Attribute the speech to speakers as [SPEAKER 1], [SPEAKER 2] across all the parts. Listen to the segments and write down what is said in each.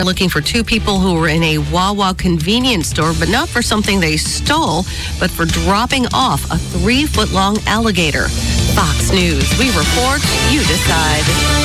[SPEAKER 1] Looking for two people who were in a Wawa convenience store, but not for something they stole, but for dropping off a 3-foot-long alligator. Fox News. We report, you decide.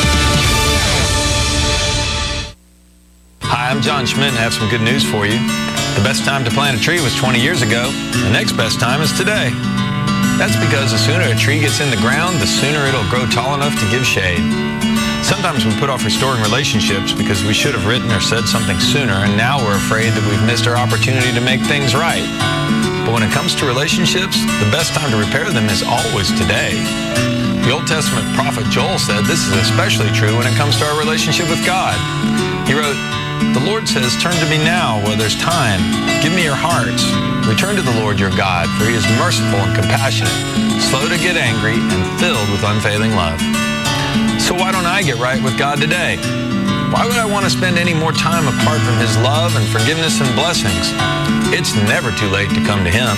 [SPEAKER 2] Hi, I'm John Schmidt and I have some good news for you. The best time to plant a tree was 20 years ago. The next best time is today. That's because the sooner a tree gets in the ground, the sooner it'll grow tall enough to give shade. Sometimes we put off restoring relationships because we should have written or said something sooner, and now we're afraid that we've missed our opportunity to make things right. But when it comes to relationships, the best time to repair them is always today. The Old Testament prophet Joel said this is especially true when it comes to our relationship with God. He wrote, "The Lord says, turn to me now while there's time. Give me your hearts. Return to the Lord your God, for he is merciful and compassionate, slow to get angry, and filled with unfailing love." So why don't I get right with God today? Why would I want to spend any more time apart from his love and forgiveness and blessings? It's never too late to come to him.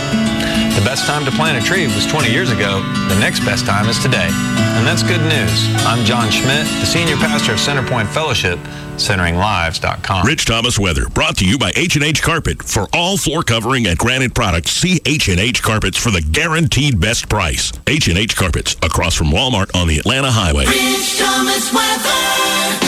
[SPEAKER 2] The best time to plant a tree was 20 years ago. The next best time is today. And that's good news. I'm John Schmidt, the senior pastor of Centerpoint Fellowship, CenteringLives.com.
[SPEAKER 3] Rich Thomas weather, brought to you by H&H Carpet. For all floor covering and granite products, see H&H Carpets for the guaranteed best price. H&H Carpets, across from Walmart on the Atlanta Highway.
[SPEAKER 4] Rich Thomas weather.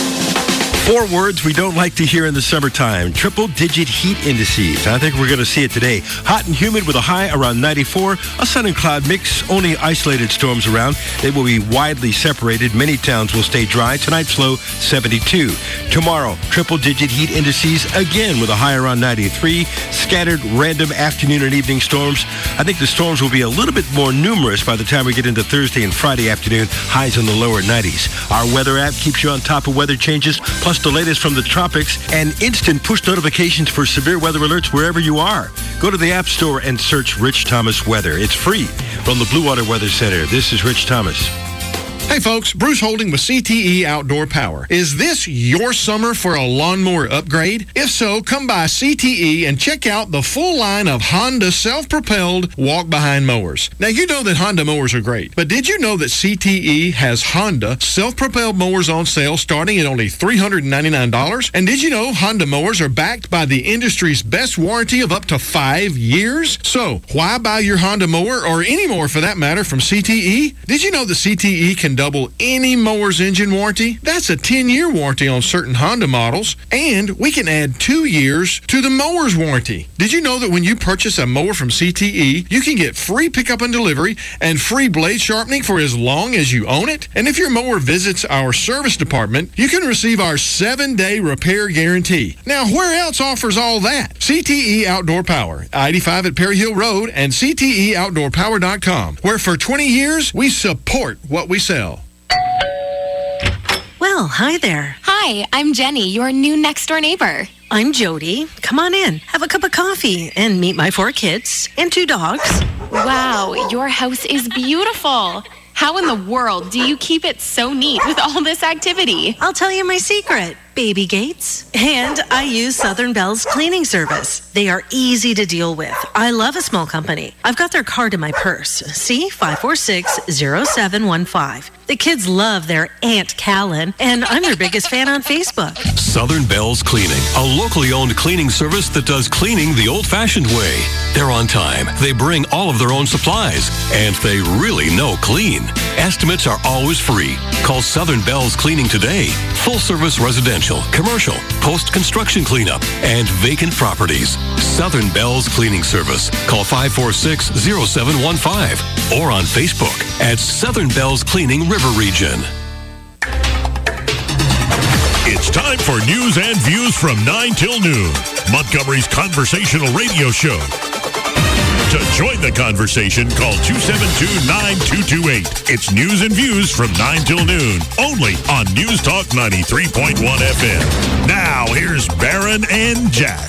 [SPEAKER 5] 4 words we don't like to hear in the summertime. Triple-digit heat indices. I think we're going to see it today. Hot and humid with a high around 94. A sun and cloud mix. Only isolated storms around. They will be widely separated. Many towns will stay dry. Tonight's low, 72. Tomorrow, triple-digit heat indices again with a high around 93. Scattered random afternoon and evening storms. I think the storms will be a little bit more numerous by the time we get into Thursday and Friday afternoon. Highs in the lower 90s. Our weather app keeps you on top of weather changes, plus the latest from the tropics and instant push notifications for severe weather alerts wherever you are. Go to the App Store and search Rich Thomas Weather. It's free. From the Blue Water Weather Center, this is Rich Thomas.
[SPEAKER 6] Hey folks, Bruce Holding with CTE Outdoor Power. Is this your summer for a lawnmower upgrade? If so, come by CTE and check out the full line of Honda self-propelled walk-behind mowers. Now you know that Honda mowers are great, but did you know that CTE has Honda self-propelled mowers on sale starting at only $399? And did you know Honda mowers are backed by the industry's best warranty of up to 5 years? So, why buy your Honda mower, or any mower for that matter, from CTE? Did you know that CTE can double any mower's engine warranty? That's a 10-year warranty on certain Honda models, and we can add 2 years to the mower's warranty. Did you know that when you purchase a mower from CTE, you can get free pickup and delivery and free blade sharpening for as long as you own it? And if your mower visits our service department, you can receive our 7-day repair guarantee. Now, where else offers all that? CTE Outdoor Power, I-85 at Perry Hill Road, and CTEOutdoorPower.com, where for 20 years, we support what we sell.
[SPEAKER 7] Well, hi there.
[SPEAKER 8] Hi, I'm Jenny, your new next-door neighbor.
[SPEAKER 7] I'm Jody. Come on in, have a cup of coffee, and meet my 4 kids and 2 dogs.
[SPEAKER 8] Wow, your house is beautiful. How in the world do you keep it so neat with all this activity?
[SPEAKER 7] I'll tell you my secret. Baby gates. And I use Southern Bell's cleaning service. They are easy to deal with. I love a small company. I've got their card in my purse. See? 546-0715. The kids love their Aunt Callan, and I'm their biggest fan on Facebook.
[SPEAKER 9] Southern Bell's Cleaning, a locally owned cleaning service that does cleaning the old-fashioned way. They're on time. They bring all of their own supplies, and they really know clean. Estimates are always free. Call Southern Bell's Cleaning today. Full-service residential, commercial, post-construction cleanup, and vacant properties. Southern Bell's Cleaning Service. Call 546-0715 or on Facebook at Southern Bell's Cleaning River Region.
[SPEAKER 3] It's time for news and views from 9 till noon. Montgomery's conversational radio show. To join the conversation, call 272-9228. It's news and views from 9 till noon, only on News Talk 93.1 FM. Now, here's Barron and Jack.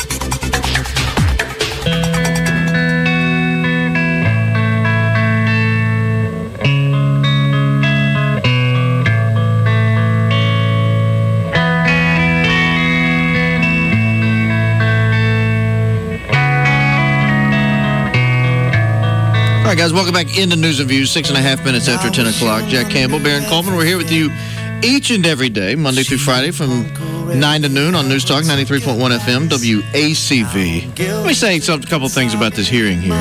[SPEAKER 10] All right, guys, welcome back into News and Views, 6.5 minutes after 10 o'clock. Jack Campbell, Barron Coleman, we're here with you each and every day, Monday through Friday, from 9 to noon on News Talk 93.1 FM, WACV. Let me say a couple things about this hearing here.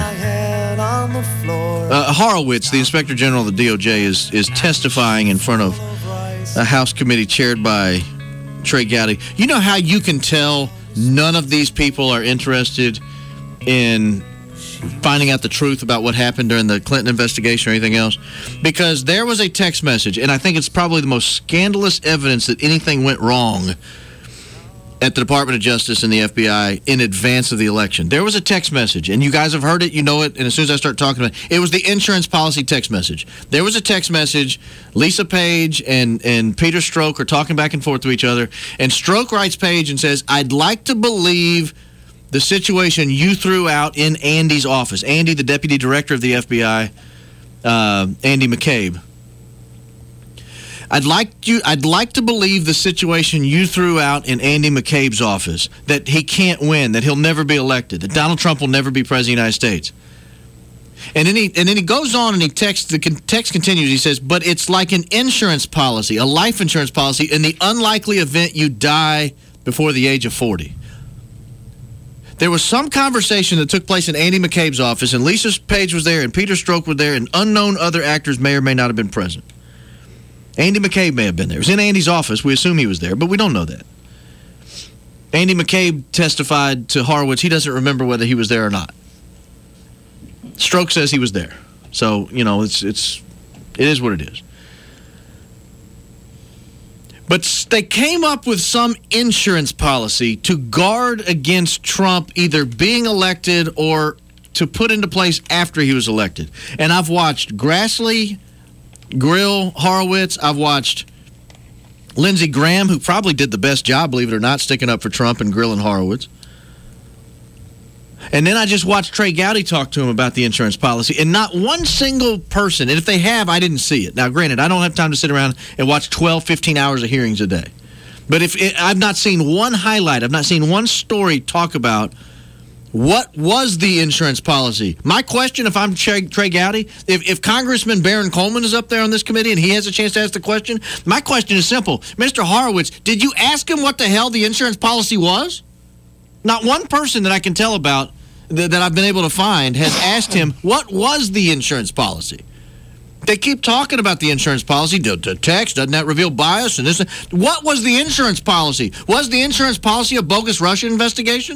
[SPEAKER 10] Horowitz, the Inspector General of the DOJ, is testifying in front of a House committee chaired by Trey Gowdy. You know how you can tell none of these people are interested in finding out the truth about what happened during the Clinton investigation or anything else? Because there was a text message, and I think it's probably the most scandalous evidence that anything went wrong at the Department of Justice and the FBI in advance of the election. There was a text message, and you guys have heard it, you know it, and as soon as I start talking about it, it was the insurance policy text message. There was a text message. Lisa Page and Peter Strzok are talking back and forth to each other, and Strzok writes Page and says, "I'd like to believe the situation you threw out in Andy's office." Andy, the deputy director of the FBI, Andy McCabe. I'd like to believe the situation you threw out in Andy McCabe's office, that he can't win, that he'll never be elected, that Donald Trump will never be president of the United States. And then he goes on and the text continues. He says, "But it's like an insurance policy, a life insurance policy, in the unlikely event you die before the age of 40. There was some conversation that took place in Andy McCabe's office, and Lisa Page was there, and Peter Strzok was there, and unknown other actors may or may not have been present. Andy McCabe may have been there. It was in Andy's office. We assume he was there, but we don't know that. Andy McCabe testified to Horowitz. He doesn't remember whether he was there or not. Strzok says he was there. So, you know, it is what it is. But they came up with some insurance policy to guard against Trump either being elected or to put into place after he was elected. And I've watched Grassley grill Horowitz. I've watched Lindsey Graham, who probably did the best job, believe it or not, sticking up for Trump and grilling Horowitz. And then I just watched Trey Gowdy talk to him about the insurance policy, and not one single person, and if they have, I didn't see it. Now, granted, I don't have time to sit around and watch 12, 15 hours of hearings a day. But I've not seen one highlight, I've not seen one story talk about what was the insurance policy. My question, if I'm Trey Gowdy, if Congressman Baron Coleman is up there on this committee and he has a chance to ask the question, my question is simple. Mr. Horowitz, did you ask him what the hell the insurance policy was? Not one person that I can tell about that I've been able to find has asked him, what was the insurance policy? They keep talking about the insurance policy. The text, doesn't that reveal bias? And this? What was the insurance policy? Was the insurance policy a bogus Russia investigation?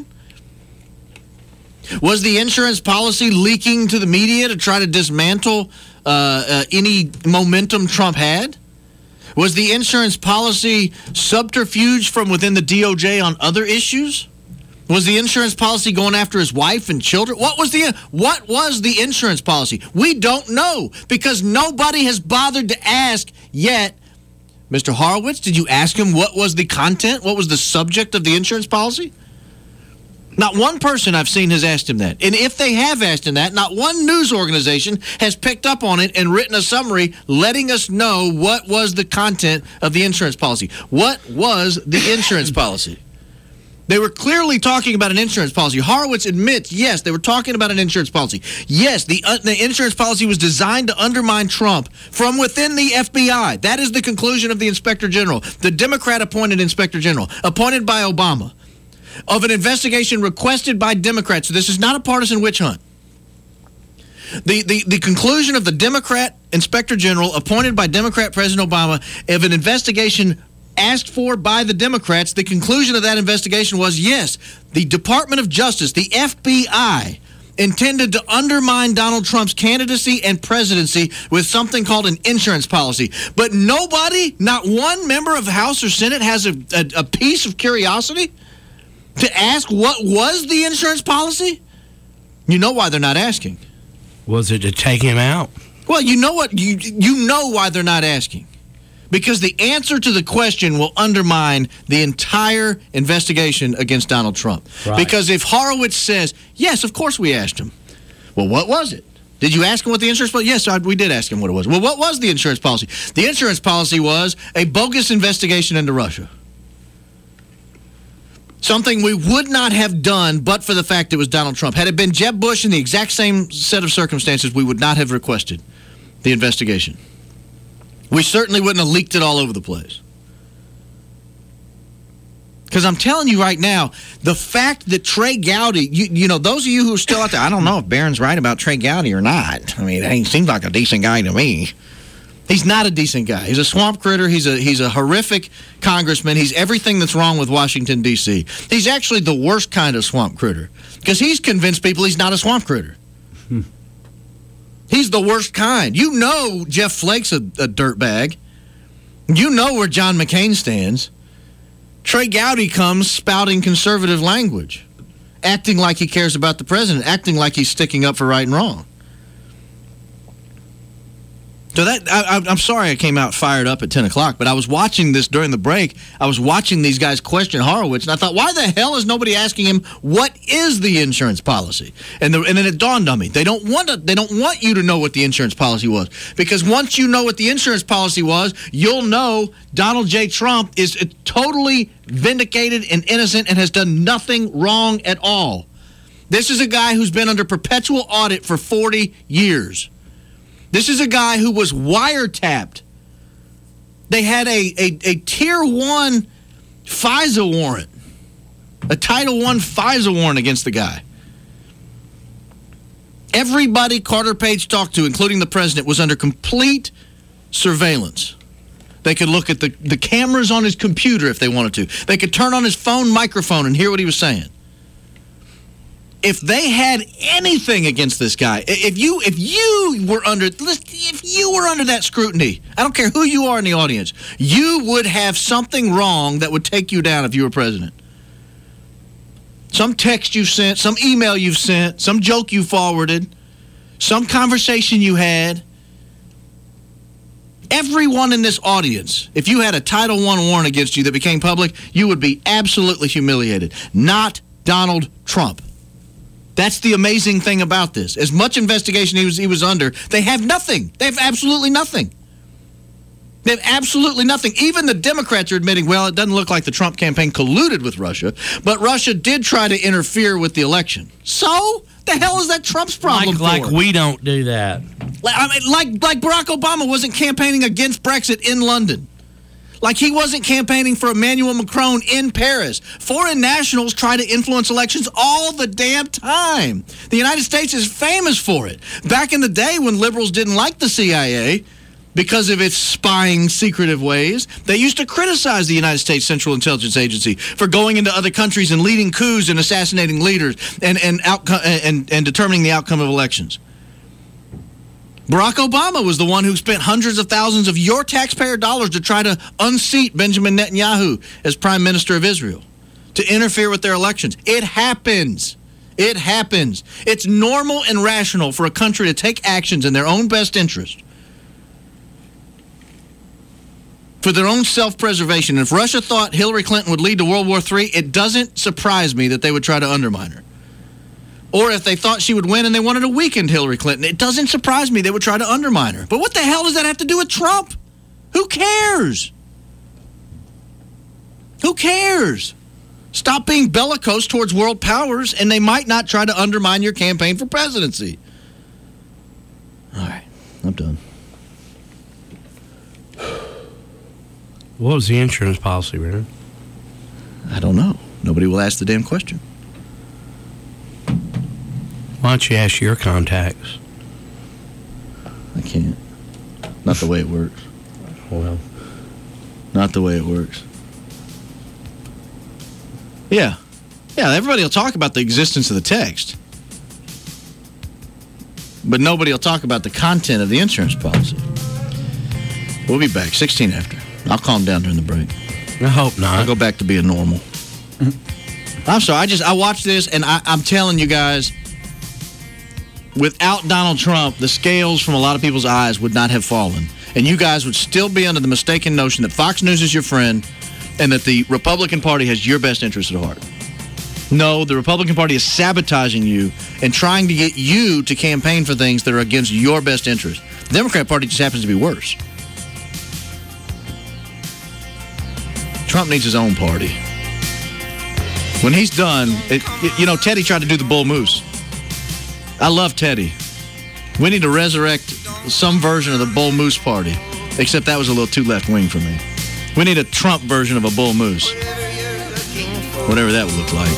[SPEAKER 10] Was the insurance policy leaking to the media to try to dismantle any momentum Trump had? Was the insurance policy subterfuge from within the DOJ on other issues? Was the insurance policy going after his wife and children? What was the insurance policy? We don't know because nobody has bothered to ask yet. Mr. Horowitz, did you ask him what was the content? What was the subject of the insurance policy? Not one person I've seen has asked him that. And if they have asked him that, not one news organization has picked up on it and written a summary letting us know what was the content of the insurance policy. What was the insurance policy? They were clearly talking about an insurance policy. Horowitz admits, yes, they were talking about an insurance policy. Yes, the insurance policy was designed to undermine Trump from within the FBI. That is the conclusion of the Inspector General, the Democrat-appointed Inspector General, appointed by Obama, of an investigation requested by Democrats. So this is not a partisan witch hunt. The conclusion of the Democrat Inspector General, appointed by Democrat President Obama, of an investigation asked for by the Democrats, the conclusion of that investigation was, yes, the Department of Justice, the FBI, intended to undermine Donald Trump's candidacy and presidency with something called an insurance policy. But nobody, not one member of the House or Senate has a piece of curiosity to ask what was the insurance policy? You know why they're not asking.
[SPEAKER 11] Was it to take him out?
[SPEAKER 10] Well, you know what? You know why they're not asking. Because the answer to the question will undermine the entire investigation against Donald Trump. Right. Because if Horowitz says, yes, of course we asked him. Well, what was it? Did you ask him what the insurance policy was? Yes, we did ask him what it was. Well, what was the insurance policy? The insurance policy was a bogus investigation into Russia. Something we would not have done but for the fact it was Donald Trump. Had it been Jeb Bush in the exact same set of circumstances, we would not have requested the investigation. We certainly wouldn't have leaked it all over the place. Because I'm telling you right now, the fact that Trey Gowdy, you know, those of you who are still out there, I don't know if Barron's right about Trey Gowdy or not. I mean, he seems like a decent guy to me. He's not a decent guy. He's a swamp critter. He's a horrific congressman. He's everything that's wrong with Washington, D.C. He's actually the worst kind of swamp critter because he's convinced people he's not a swamp critter. He's the worst kind. You know Jeff Flake's a dirtbag. You know where John McCain stands. Trey Gowdy comes spouting conservative language, acting like he cares about the president, acting like he's sticking up for right and wrong. So I'm sorry I came out fired up at 10 o'clock, but I was watching this during the break. I was watching these guys question Horowitz, and I thought, why the hell is nobody asking him, what is the insurance policy? And then it dawned on me. They don't want you to know what the insurance policy was, because once you know what the insurance policy was, you'll know Donald J. Trump is totally vindicated and innocent and has done nothing wrong at all. This is a guy who's been under perpetual audit for 40 years. This is a guy who was wiretapped. They had a Tier 1 FISA warrant, a Title I FISA warrant against the guy. Everybody Carter Page talked to, including the president, was under complete surveillance. They could look at the cameras on his computer if they wanted to. They could turn on his phone microphone and hear what he was saying. If they had anything against this guy, if you were under that scrutiny, I don't care who you are in the audience, you would have something wrong that would take you down if you were president. Some text you sent, some email you've sent, some joke you forwarded, some conversation you had. Everyone in this audience, if you had a Title I warrant against you that became public, you would be absolutely humiliated. Not Donald Trump. That's the amazing thing about this. As much investigation he was under, they have nothing. They have absolutely nothing. They have absolutely nothing. Even the Democrats are admitting, well, it doesn't look like the Trump campaign colluded with Russia, but Russia did try to interfere with the election. So, the hell is that Trump's problem
[SPEAKER 11] Like we don't do that.
[SPEAKER 10] Like Barack Obama wasn't campaigning against Brexit in London. Like he wasn't campaigning for Emmanuel Macron in Paris. Foreign nationals try to influence elections all the damn time. The United States is famous for it. Back in the day when liberals didn't like the CIA because of its spying, secretive ways, they used to criticize the United States Central Intelligence Agency for going into other countries and leading coups and assassinating leaders and determining the outcome of elections. Barack Obama was the one who spent hundreds of thousands of your taxpayer dollars to try to unseat Benjamin Netanyahu as Prime Minister of Israel, to interfere with their elections. It happens. It happens. It's normal and rational for a country to take actions in their own best interest, for their own self-preservation. If Russia thought Hillary Clinton would lead to World War III, it doesn't surprise me that they would try to undermine her. Or if they thought she would win and they wanted to weaken Hillary Clinton, it doesn't surprise me they would try to undermine her. But what the hell does that have to do with Trump? Who cares? Who cares? Stop being bellicose towards world powers and they might not try to undermine your campaign for presidency. All right, I'm done.
[SPEAKER 11] What was the insurance policy, Aaron?
[SPEAKER 10] I don't know. Nobody will ask the damn question.
[SPEAKER 11] Why don't you ask your contacts?
[SPEAKER 10] I can't. Not the way it works.
[SPEAKER 11] Well.
[SPEAKER 10] Not the way it works. Yeah. Yeah, everybody will talk about the existence of the text. But nobody will talk about the content of the insurance policy. We'll be back, 16 after. I'll calm down during the break.
[SPEAKER 11] I hope not.
[SPEAKER 10] I'll go back to being normal. I'm sorry, I watched this, and I'm telling you guys, without Donald Trump, the scales from a lot of people's eyes would not have fallen. And you guys would still be under the mistaken notion that Fox News is your friend and that the Republican Party has your best interest at heart. No, the Republican Party is sabotaging you and trying to get you to campaign for things that are against your best interest. The Democrat Party just happens to be worse. Trump needs his own party. When he's done, Teddy tried to do the bull moose. I love Teddy. We need to resurrect some version of the bull moose party, except that was a little too left-wing for me. We need a Trump version of a bull moose. Whatever that would look like.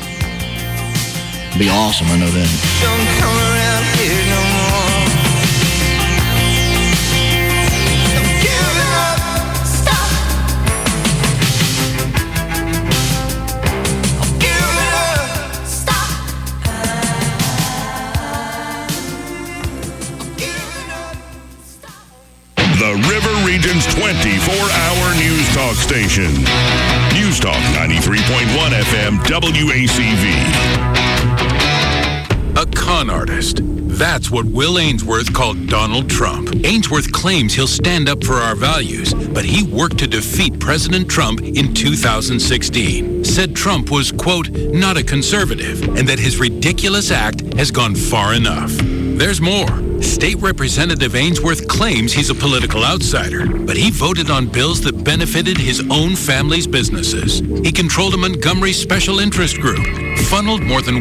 [SPEAKER 10] Be awesome, I know that.
[SPEAKER 4] Don't come around here no more. I'm giving up. Stop. I'm giving up. Stop. I'm giving up.
[SPEAKER 3] The River Region's 24-hour news talk station. News Talk 93.1 FM WACV.
[SPEAKER 12] A con artist. That's what Will Ainsworth called Donald Trump. Ainsworth claims he'll stand up for our values, but he worked to defeat President Trump in 2016. Said Trump was, quote, not a conservative, and that his ridiculous act has gone far enough. There's more. State Representative Ainsworth claims he's a political outsider, but he voted on bills that benefited his own family's businesses. He controlled a Montgomery special interest group, funneled more than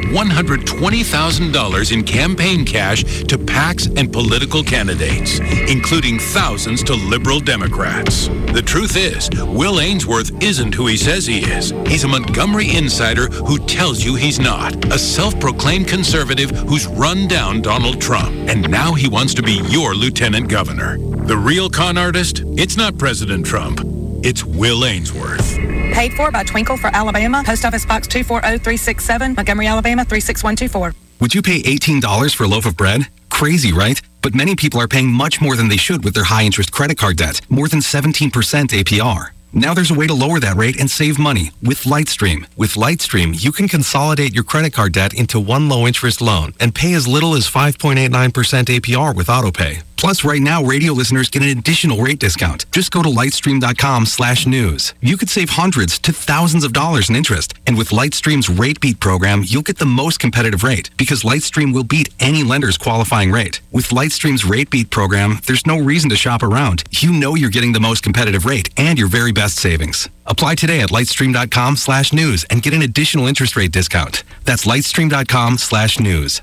[SPEAKER 12] $120,000 in campaign cash to PACs and political candidates, including thousands to liberal Democrats. The truth is, Will Ainsworth isn't who he says he is. He's a Montgomery insider who tells you he's not, a self-proclaimed conservative who's run down Donald Trump, and now he wants to be your lieutenant governor. The real con artist? It's not President Trump. It's Will Ainsworth.
[SPEAKER 13] Paid for by Twinkle for Alabama. Post Office Box 240367, Montgomery, Alabama 36124.
[SPEAKER 14] Would you pay $18 for a loaf of bread? Crazy, right? But many people are paying much more than they should with their high-interest credit card debt, more than 17% APR. Now there's a way to lower that rate and save money with Lightstream. With Lightstream, you can consolidate your credit card debt into one low-interest loan and pay as little as 5.89% APR with AutoPay. Plus, right now, radio listeners get an additional rate discount. Just go to lightstream.com/news. You could save hundreds to thousands of dollars in interest. And with Lightstream's Rate Beat program, you'll get the most competitive rate because Lightstream will beat any lender's qualifying rate. With Lightstream's Rate Beat program, there's no reason to shop around. You know you're getting the most competitive rate and your very best savings. Apply today at lightstream.com/news and get an additional interest rate discount. That's lightstream.com/news.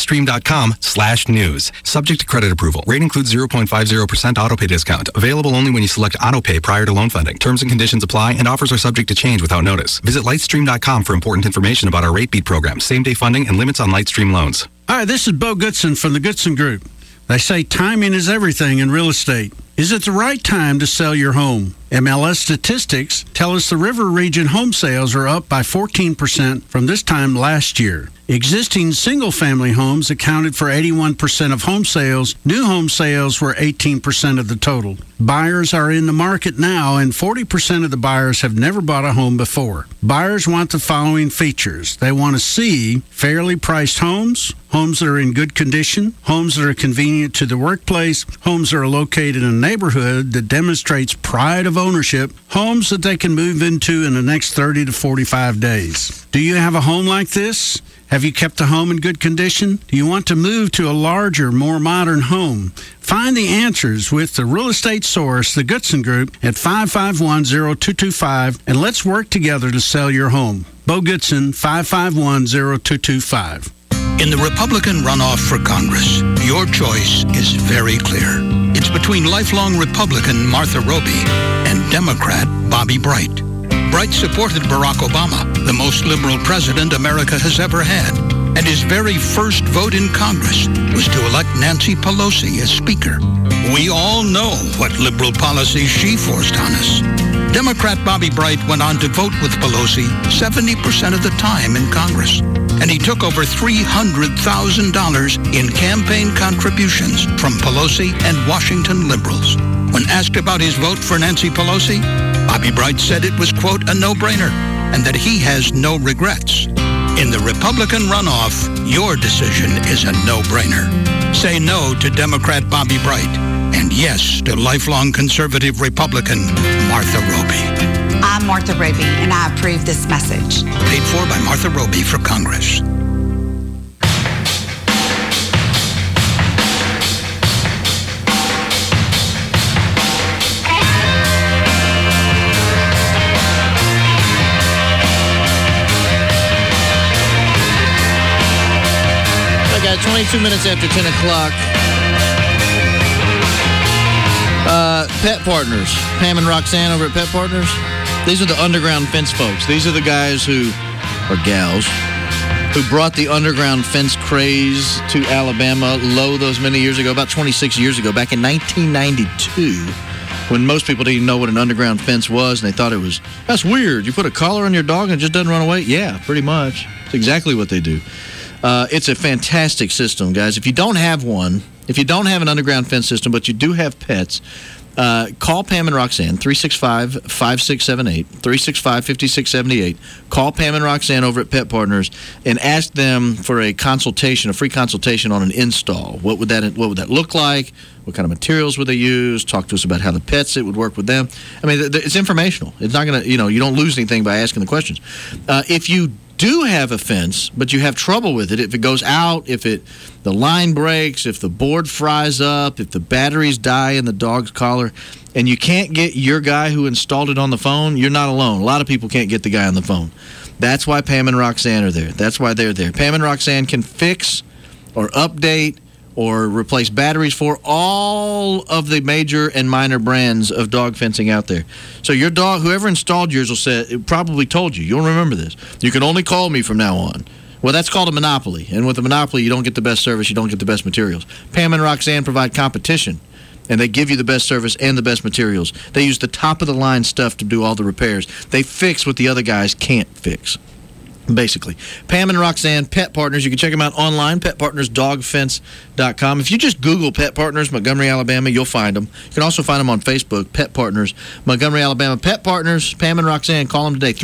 [SPEAKER 14] lightstream.com/news. Subject to credit approval. Rate includes 0.50% autopay discount. Available only when you select autopay prior to loan funding. Terms and conditions apply and offers are subject to change without notice. Visit lightstream.com for important information about our Rate Beat program, same-day funding, and limits on Lightstream loans.
[SPEAKER 11] Hi, this is Bo Goodson from the Goodson Group. They say timing is everything in real estate. Is it the right time to sell your home? MLS statistics tell us the River Region home sales are up by 14% from this time last year. Existing single-family homes accounted for 81% of home sales. New home sales were 18% of the total. Buyers are in the market now, and 40% of the buyers have never bought a home before. Buyers want the following features. They want to see fairly priced homes, homes that are in good condition, homes that are convenient to the workplace, homes that are located in a neighborhood that demonstrates pride of ownership, homes that they can move into in the next 30 to 45 days. Do you have a home like this? Have you kept the home in good condition? Do you want to move to a larger, more modern home? Find the answers with the real estate source, the Goodson Group, at 551-0225, and let's work together to sell your home. Bo Goodson, 551-0225.
[SPEAKER 15] In the Republican runoff for Congress, your choice is very clear. It's between lifelong Republican Martha Roby and Democrat Bobby Bright. Bright supported Barack Obama, the most liberal president America has ever had, and his very first vote in Congress was to elect Nancy Pelosi as Speaker. We all know what liberal policies she forced on us. Democrat Bobby Bright went on to vote with Pelosi 70% of the time in Congress, and he took over $300,000 in campaign contributions from Pelosi and Washington liberals. When asked about his vote for Nancy Pelosi, Bobby Bright said it was, quote, a no-brainer, and that he has no regrets. In the Republican runoff, your decision is a no-brainer. Say no to Democrat Bobby Bright, and yes to lifelong conservative Republican Martha Roby.
[SPEAKER 16] I'm Martha Roby, and I approve this message.
[SPEAKER 15] Paid for by Martha Roby for Congress.
[SPEAKER 10] I got 22 minutes after 10 o'clock. Pet Partners. Pam and Roxanne over at Pet Partners. These are the underground fence folks. These are the guys or gals, who brought the underground fence craze to Alabama low those many years ago, about 26 years ago, back in 1992, when most people didn't even know what an underground fence was, and they thought that's weird. You put a collar on your dog and it just doesn't run away? Yeah, pretty much. It's exactly what they do. It's a fantastic system, guys. If you don't have one, if you don't have an underground fence system, but you do have pets, call Pam and Roxanne, 365-5678, 365-5678. Call Pam and Roxanne over at Pet Partners and ask them for a free consultation on an install. What would that look like? What kind of materials would they use? Talk to us about how it would work with them. I mean, it's informational. It's not going to, you don't lose anything by asking the questions. If you do have a fence, but you have trouble with it, if it goes out, if the line breaks, if the board fries up, if the batteries die in the dog's collar, and you can't get your guy who installed it on the phone, you're not alone. A lot of people can't get the guy on the phone. That's why Pam and Roxanne are there. That's why they're there. Pam and Roxanne can fix or update or replace batteries for all of the major and minor brands of dog fencing out there. So your dog, whoever installed yours, probably told you. You'll remember this. You can only call me from now on. Well, that's called a monopoly. And with a monopoly, you don't get the best service, you don't get the best materials. Pam and Roxanne provide competition, and they give you the best service and the best materials. They use the top-of-the-line stuff to do all the repairs. They fix what the other guys can't fix. Basically. Pam and Roxanne, Pet Partners. You can check them out online, petpartnersdogfence.com. If you just Google Pet Partners, Montgomery, Alabama, you'll find them. You can also find them on Facebook, Pet Partners, Montgomery, Alabama. Pet Partners, Pam and Roxanne, call them today,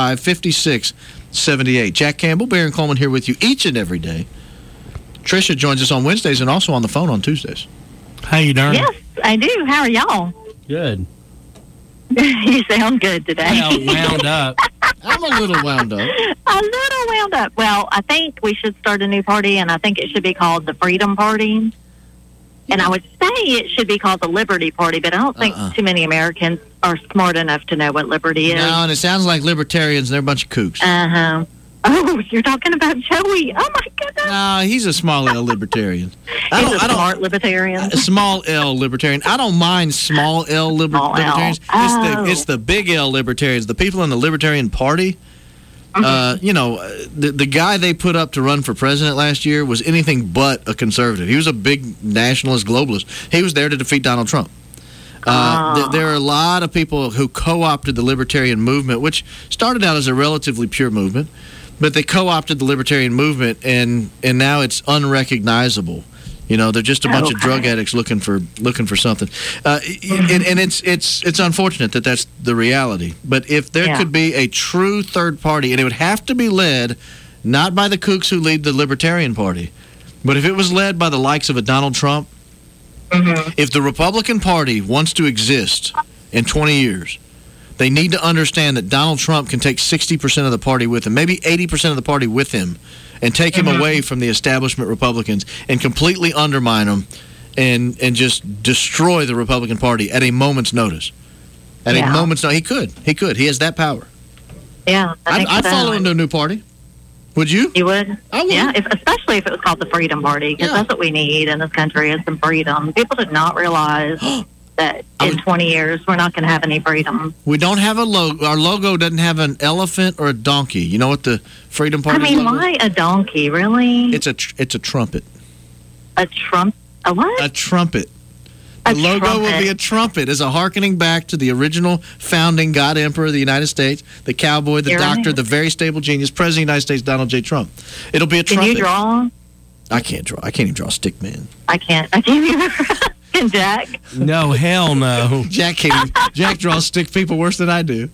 [SPEAKER 10] 365-5678. Jack Campbell, Baron Coleman here with you each and every day. Tricia joins us on Wednesdays and also on the phone on Tuesdays.
[SPEAKER 17] How you doing?
[SPEAKER 18] Yes, I do. How are y'all?
[SPEAKER 17] Good.
[SPEAKER 18] You sound good today.
[SPEAKER 17] Wound up.
[SPEAKER 10] I'm a little wound up.
[SPEAKER 18] A little wound up. Well, I think we should start a new party, and I think it should be called the Freedom Party. And I would say it should be called the Liberty Party, but I don't think too many Americans are smart enough to know what liberty is.
[SPEAKER 10] No, and it sounds like libertarians. They're a bunch of kooks.
[SPEAKER 18] Uh-huh. Oh, you're talking about Joey. Oh, my goodness.
[SPEAKER 10] No, he's a small L libertarian.
[SPEAKER 18] He's a smart libertarian.
[SPEAKER 10] A small L libertarian. I don't mind small L libertarians. It's the big L libertarians. The people in the Libertarian Party, the guy they put up to run for president last year was anything but a conservative. He was a big nationalist globalist. He was there to defeat Donald Trump. There are a lot of people who co-opted the libertarian movement, which started out as a relatively pure movement, but they co-opted the libertarian movement, and now it's unrecognizable. They're just a bunch of drug addicts looking for something, and it's unfortunate that that's the reality. But if there could be a true third party, and it would have to be led not by the kooks who lead the Libertarian Party, but if it was led by the likes of a Donald Trump, if the Republican Party wants to exist in 20 years, they need to understand that Donald Trump can take 60% of the party with him, maybe 80% of the party with him, and take him away from the establishment Republicans and completely undermine them and just destroy the Republican Party at a moment's notice. At a moment's notice. He could. He has that power.
[SPEAKER 18] Yeah.
[SPEAKER 10] I'd follow him to a new party. Would you?
[SPEAKER 18] You would?
[SPEAKER 10] I would.
[SPEAKER 18] Yeah, especially if it was called the Freedom Party, because that's what we need in this country is some freedom. People did not realize that in 20 years we're not going to have any freedom.
[SPEAKER 10] We don't have a logo. Our logo doesn't have an elephant or a donkey. You know what the Freedom Party logo is?
[SPEAKER 18] Why a donkey, really?
[SPEAKER 10] It's a trumpet.
[SPEAKER 18] A what?
[SPEAKER 10] A trumpet. The logo will be a trumpet as a hearkening back to the original founding God Emperor of the United States, the cowboy, the doctor, the very stable genius, President of the United States, Donald J. Trump. It'll be a trumpet.
[SPEAKER 18] Can you draw?
[SPEAKER 10] I can't draw. I can't even draw a stick man.
[SPEAKER 18] I can't either. Can Jack?
[SPEAKER 17] No, hell no.
[SPEAKER 10] Jack draws stick people worse than I do.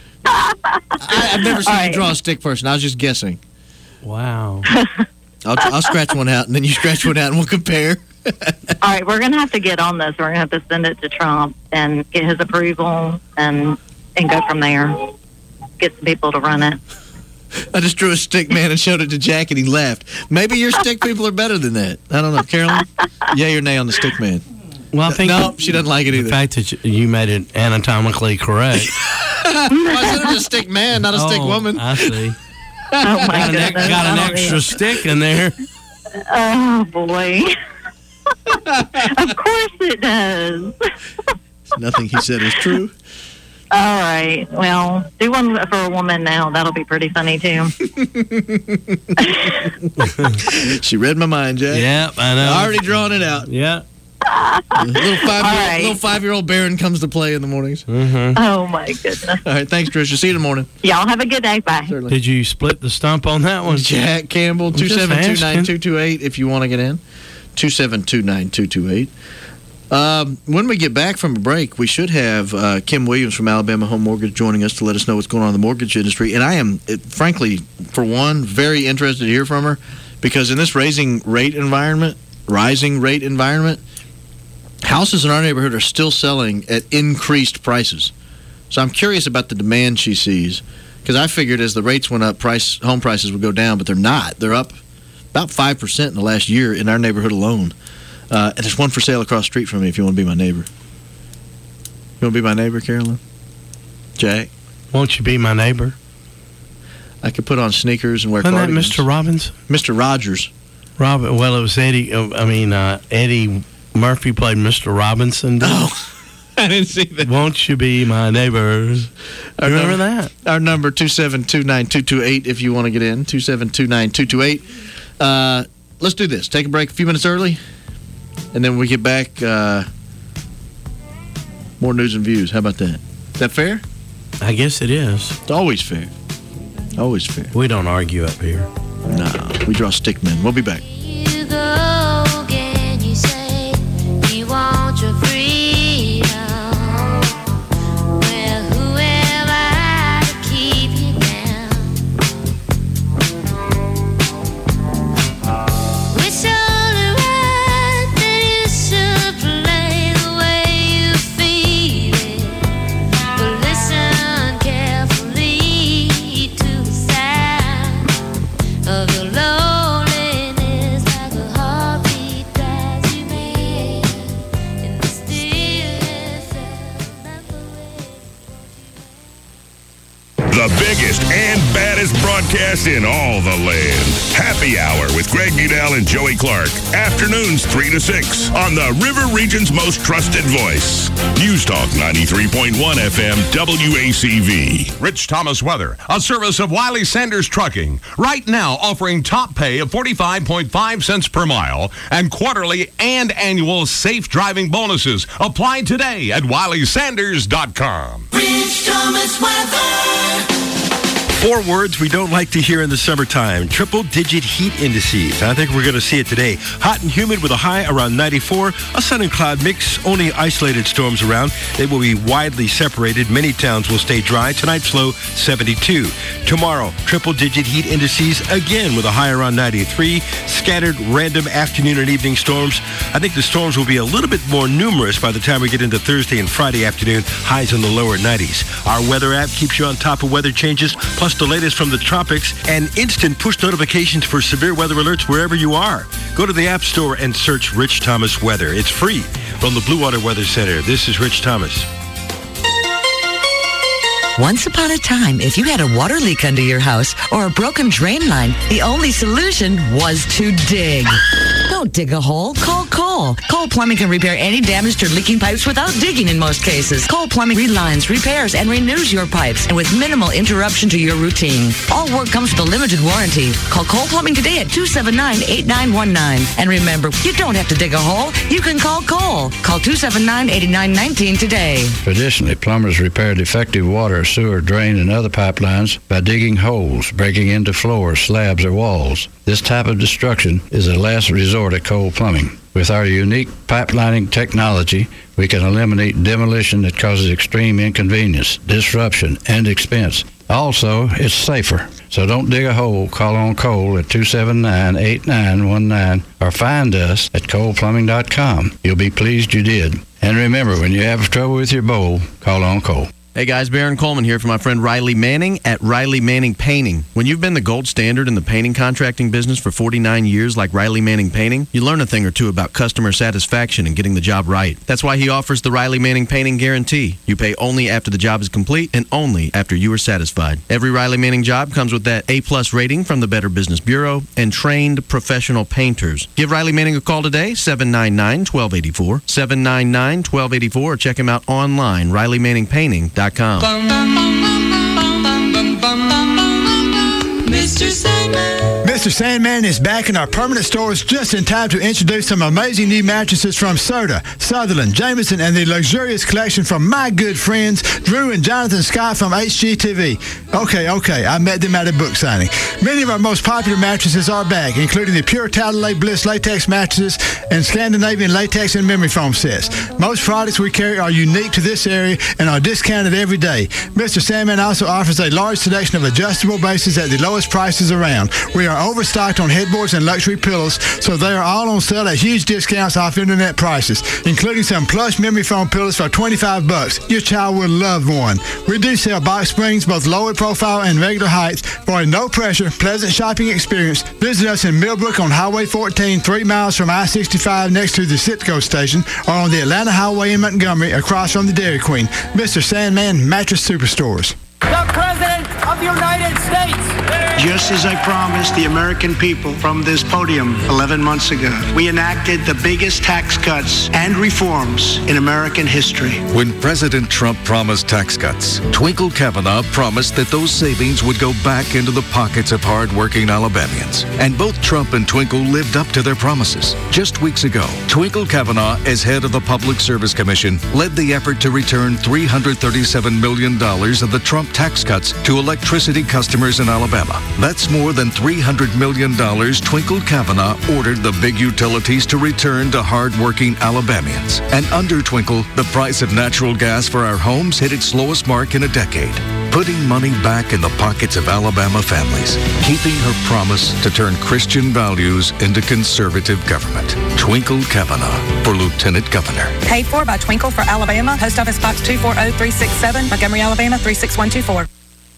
[SPEAKER 10] I've never seen you draw a stick person. I was just guessing.
[SPEAKER 17] Wow.
[SPEAKER 10] I'll scratch one out, and then you scratch one out, and we'll compare.
[SPEAKER 18] All right, we're going to have to get on this. We're going to have to send it to Trump and get his approval and go from there. Get some people to run it.
[SPEAKER 10] I just drew a stick man and showed it to Jack, and he laughed. Maybe your stick people are better than that. I don't know. Carolyn, yay or nay on the stick man?
[SPEAKER 17] Well, I think
[SPEAKER 10] she doesn't like it either.
[SPEAKER 17] The fact that you made it anatomically correct.
[SPEAKER 10] I said it was a stick man, not a stick woman.
[SPEAKER 17] I see.
[SPEAKER 18] Oh, my goodness.
[SPEAKER 17] Got an extra stick in there.
[SPEAKER 18] Oh, boy. Of course it does.
[SPEAKER 10] Nothing he said is true.
[SPEAKER 18] All right. Well, do one for a woman now. That'll be pretty funny, too.
[SPEAKER 10] She read my mind, Jack.
[SPEAKER 17] Yep, I know.
[SPEAKER 10] Already drawn it out.
[SPEAKER 17] Yeah.
[SPEAKER 10] Little five-year-old Baron comes to play in the mornings.
[SPEAKER 17] Mm-hmm.
[SPEAKER 18] Oh, my goodness.
[SPEAKER 10] All right, thanks, Tricia. See you in the morning.
[SPEAKER 18] Y'all have a good day. Bye.
[SPEAKER 17] Did you split the stump on that one?
[SPEAKER 10] Jack Campbell,
[SPEAKER 17] I'm just
[SPEAKER 10] 2729228 if you want to get in. 2729228. When we get back from a break, we should have Kim Williams from Alabama Home Mortgage joining us to let us know what's going on in the mortgage industry. And I am, frankly, for one, very interested to hear from her because in this rising rate environment, houses in our neighborhood are still selling at increased prices. So I'm curious about the demand she sees because I figured as the rates went up, home prices would go down, but they're not. They're up about 5% in the last year in our neighborhood alone. And there's one for sale across the street from me if you want to be my neighbor. You want to be my neighbor, Carolyn? Jack?
[SPEAKER 17] Won't you be my neighbor?
[SPEAKER 10] I could put on sneakers and wear
[SPEAKER 17] Wasn't that
[SPEAKER 10] cardigans.
[SPEAKER 17] Mr. Robbins?
[SPEAKER 10] Mr. Rogers.
[SPEAKER 17] Well, it was Eddie. Eddie Murphy played Mr. Robinson.
[SPEAKER 10] Oh, I didn't see that.
[SPEAKER 17] Won't you be my neighbors? Remember that?
[SPEAKER 10] Our number, 2729228, if you want to get in. 2729228. Let's do this. Take a break a few minutes early, and then when we get back, more news and views. How about that? Is that fair?
[SPEAKER 17] I guess it is.
[SPEAKER 10] It's always fair. Always fair.
[SPEAKER 17] We don't argue up here.
[SPEAKER 10] No, we draw stick men. We'll be back.
[SPEAKER 4] You go again, you say you want your freedom. Well, whoever to keep you down. It's only right that you should play the way you feel it. But listen carefully to the sound of your loneliness, like a heartbeat drives you mad in the stillness of
[SPEAKER 3] The biggest and baddest broadcast in all the land. Happy Hour with Greg Udell and Joey Clark. Afternoons 3 to 6 on the River Region's most trusted voice. News Talk 93.1 FM WACV.
[SPEAKER 19] Rich Thomas Weather, a service of Wiley Sanders Trucking. Right now offering top pay of 45.5 cents per mile and quarterly and annual safe driving bonuses. Apply today at WileySanders.com.
[SPEAKER 4] Rich Thomas weather.
[SPEAKER 5] 4 words we don't like to hear in the summertime. Triple-digit heat indices. I think we're going to see it today. Hot and humid with a high around 94. A sun and cloud mix. Only isolated storms around. They will be widely separated. Many towns will stay dry. Tonight's low, 72. Tomorrow, triple-digit heat indices again with a high around 93. Scattered random afternoon and evening storms. I think the storms will be a little bit more numerous by the time we get into Thursday and Friday afternoon. Highs in the lower 90s. Our weather app keeps you on top of weather changes, plus the latest from the tropics and instant push notifications for severe weather alerts wherever you are. Go to the App Store and search Rich Thomas Weather. It's free from the Blue Water Weather Center. This is Rich Thomas.
[SPEAKER 20] Once upon a time, if you had a water leak under your house or a broken drain line, the only solution was to dig. Don't dig a hole. Call Cole. Cole Plumbing can repair any damaged or leaking pipes without digging in most cases. Cole Plumbing relines, repairs, and renews your pipes, and with minimal interruption to your routine. All work comes with a limited warranty. Call Cole Plumbing today at 279-8919. And remember, you don't have to dig a hole. You can call Cole. Call 279-8919 today.
[SPEAKER 21] Traditionally, plumbers repair defective water, sewer, drain, and other pipelines by digging holes, breaking into floors, slabs, or walls. This type of destruction is a last resort at Cole Plumbing. With our unique pipelining technology, we can eliminate demolition that causes extreme inconvenience, disruption, and expense. Also, it's safer. So don't dig a hole. Call on Cole at 279-8919 or find us at coleplumbing.com. You'll be pleased you did. And remember, when you have trouble with your bowl, call on Cole.
[SPEAKER 22] Hey guys, Baron Coleman here for my friend Riley Manning at Riley Manning Painting. When you've been the gold standard in the painting contracting business for 49 years like Riley Manning Painting, you learn a thing or two about customer satisfaction and getting the job right. That's why he offers the Riley Manning Painting Guarantee. You pay only after the job is complete and only after you are satisfied. Every Riley Manning job comes with that A+ rating from the Better Business Bureau and trained professional painters. Give Riley Manning a call today, 799-1284, 799-1284, or check him out online, RileyManningPainting.com. MrSandman.com.
[SPEAKER 1] Mr. Sandman. Mr. Sandman is back in our permanent stores just in time to introduce some amazing new mattresses from Serta, Sutherland, Jameson, and the luxurious collection from my good friends Drew and Jonathan Scott from HGTV. Okay, I met them at a book signing. Many of our most popular mattresses are back, including the Pure Talalay Bliss latex mattresses and Scandinavian latex and memory foam sets. Most products we carry are unique to this area and are discounted every day. Mr. Sandman also offers a large selection of adjustable bases at the lowest prices around. We are overstocked on headboards and luxury pillows, so they are all on sale at huge discounts off internet prices, including some plush memory foam pillows for $25. Your child will love one. We do sell box springs, both lower profile and regular heights, for a no-pressure, pleasant shopping experience. Visit us in Millbrook on Highway 14, 3 miles from I-65 next to the Citgo station, or on the Atlanta Highway in Montgomery across from the Dairy Queen. Mr. Sandman Mattress Superstores.
[SPEAKER 2] The President of the United States.
[SPEAKER 23] Just as I promised the American people from this podium 11 months ago, we enacted the biggest tax cuts and reforms in American history.
[SPEAKER 24] When President Trump promised tax cuts, Twinkle Kavanaugh promised that those savings would go back into the pockets of hard-working Alabamians. And both Trump and Twinkle lived up to their promises. Just weeks ago, Twinkle Kavanaugh, as head of the Public Service Commission, led the effort to return $337 million of the Trump tax cuts to electricity customers in Alabama. That's more than $300 million Twinkle Kavanaugh ordered the big utilities to return to hard-working Alabamians. And under Twinkle, the price of natural gas for our homes hit its lowest mark in a decade, putting money back in the pockets of Alabama families, keeping her promise to turn Christian values into conservative government. Twinkle Kavanaugh for Lieutenant Governor.
[SPEAKER 13] Paid for by Twinkle for Alabama. Post Office Box 240367, Montgomery, Alabama 36124.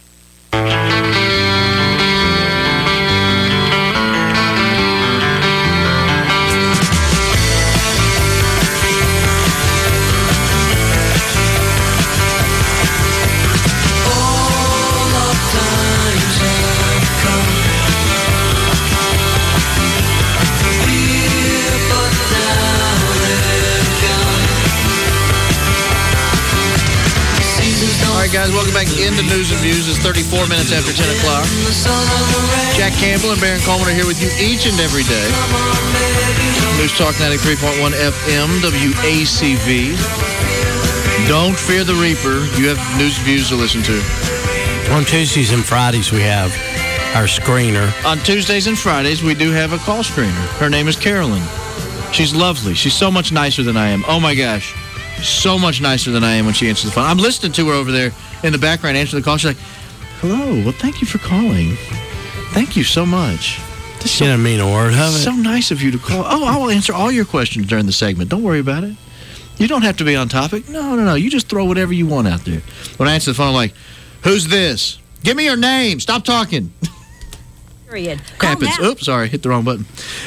[SPEAKER 10] Guys, welcome back into News and Views. It's 34 minutes after 10 o'clock. Jack Campbell and Baron Coleman are here with you each and every day. News Talk 93.1 FM, WACV. Don't fear the Reaper. You have News and Views to listen to.
[SPEAKER 17] On Tuesdays and Fridays, we have our screener.
[SPEAKER 10] On Tuesdays and Fridays, we do have a call screener. Her name is Carolyn. She's lovely. She's so much nicer than I am. Oh, my gosh. So much nicer than I am when she answers the phone. I'm listening to her over there in the background answering the call. She's like, hello, well, thank you for calling. Thank you so much.
[SPEAKER 17] She didn't mean a word of it.
[SPEAKER 10] So nice of you to call. Oh, I will answer all your questions during the segment. Don't worry about it. You don't have to be on topic. No. You just throw whatever you want out there. When I answer the phone, I'm like, who's this? Give me your name. Stop talking.
[SPEAKER 7] Period.
[SPEAKER 10] Happens. Oops, sorry. Hit the wrong button.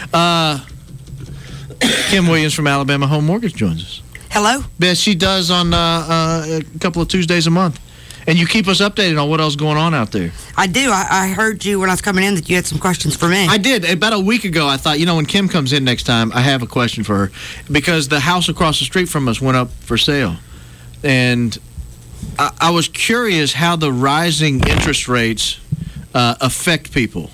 [SPEAKER 10] Kim Williams from Alabama Home Mortgage joins us.
[SPEAKER 25] Hello?
[SPEAKER 10] Yes, she does on a couple of Tuesdays a month. And you keep us updated on what else is going on out there.
[SPEAKER 25] I do. I heard you when I was coming in that you had some questions for me.
[SPEAKER 10] I did. About a week ago, I thought, when Kim comes in next time, I have a question for her. Because the house across the street from us went up for sale. And I was curious how the rising interest rates affect people.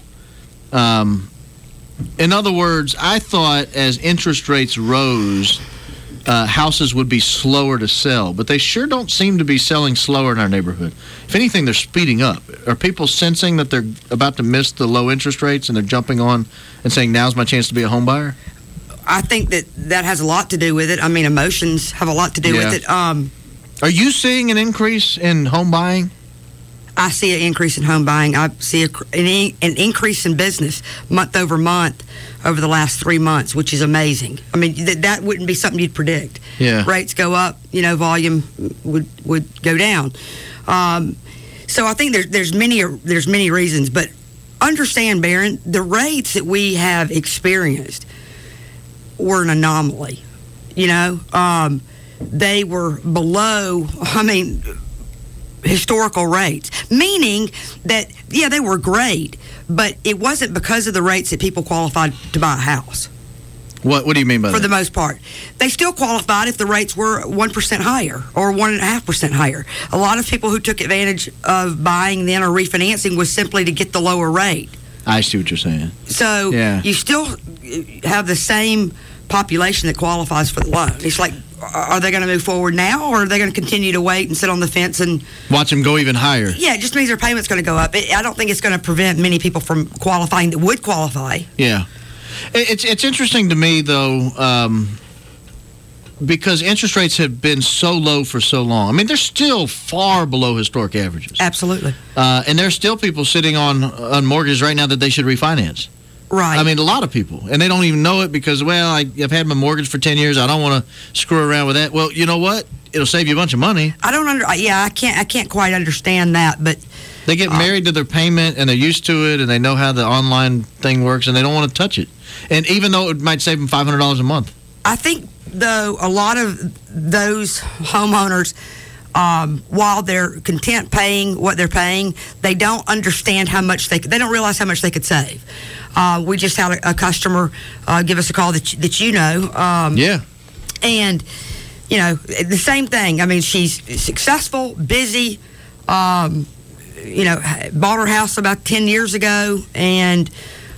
[SPEAKER 10] In other words, I thought as interest rates rose, houses would be slower to sell, but they sure don't seem to be selling slower in our neighborhood. If anything, they're speeding up. Are people sensing that they're about to miss the low interest rates and they're jumping on and saying, now's my chance to be a home buyer?
[SPEAKER 25] I think that has a lot to do with it. I mean, emotions have a lot to do with it.
[SPEAKER 10] Are you seeing an increase in home buying?
[SPEAKER 25] I see an increase in home buying. I see an increase in business month over month over the last 3 months, which is amazing. I mean, that wouldn't be something you'd predict.
[SPEAKER 10] Yeah.
[SPEAKER 25] Rates go up, volume would go down. So I think there's many reasons, but understand, Baron, the rates that we have experienced were an anomaly. They were below, historical rates, meaning that, they were great, but it wasn't because of the rates that people qualified to buy a house.
[SPEAKER 10] What do you mean by that?
[SPEAKER 25] For the most part. They still qualified if the rates were 1% higher or 1.5% higher. A lot of people who took advantage of buying then or refinancing was simply to get the lower rate.
[SPEAKER 10] I see what you're saying.
[SPEAKER 25] So you still have the same population that qualifies for the loan. It's like, are they going to move forward now, or are they going to continue to wait and sit on the fence and
[SPEAKER 10] watch them go even higher?
[SPEAKER 25] Yeah, it just means their payment's going to go up. I don't think it's going to prevent many people from qualifying that would qualify.
[SPEAKER 10] Yeah. It's interesting to me, though, because interest rates have been so low for so long. I mean, they're still far below historic averages.
[SPEAKER 25] Absolutely.
[SPEAKER 10] And there's still people sitting on mortgages right now that they should refinance.
[SPEAKER 25] Right.
[SPEAKER 10] I mean, a lot of people. And they don't even know it because, well, I've had my mortgage for 10 years. I don't want to screw around with that. Well, you know what? It'll save you a bunch of money.
[SPEAKER 25] I can't quite understand that, but
[SPEAKER 10] they get married to their payment, and they're used to it, and they know how the online thing works, and they don't want to touch it. And even though it might save them $500 a month.
[SPEAKER 25] I think, though, a lot of those homeowners, while they're content paying what they're paying, they don't understand how much they don't realize how much they could save. We just had a customer give us a call that you know.
[SPEAKER 10] Yeah.
[SPEAKER 25] And, you know, the same thing. I mean, she's successful, busy, you know, bought her house about 10 years ago, and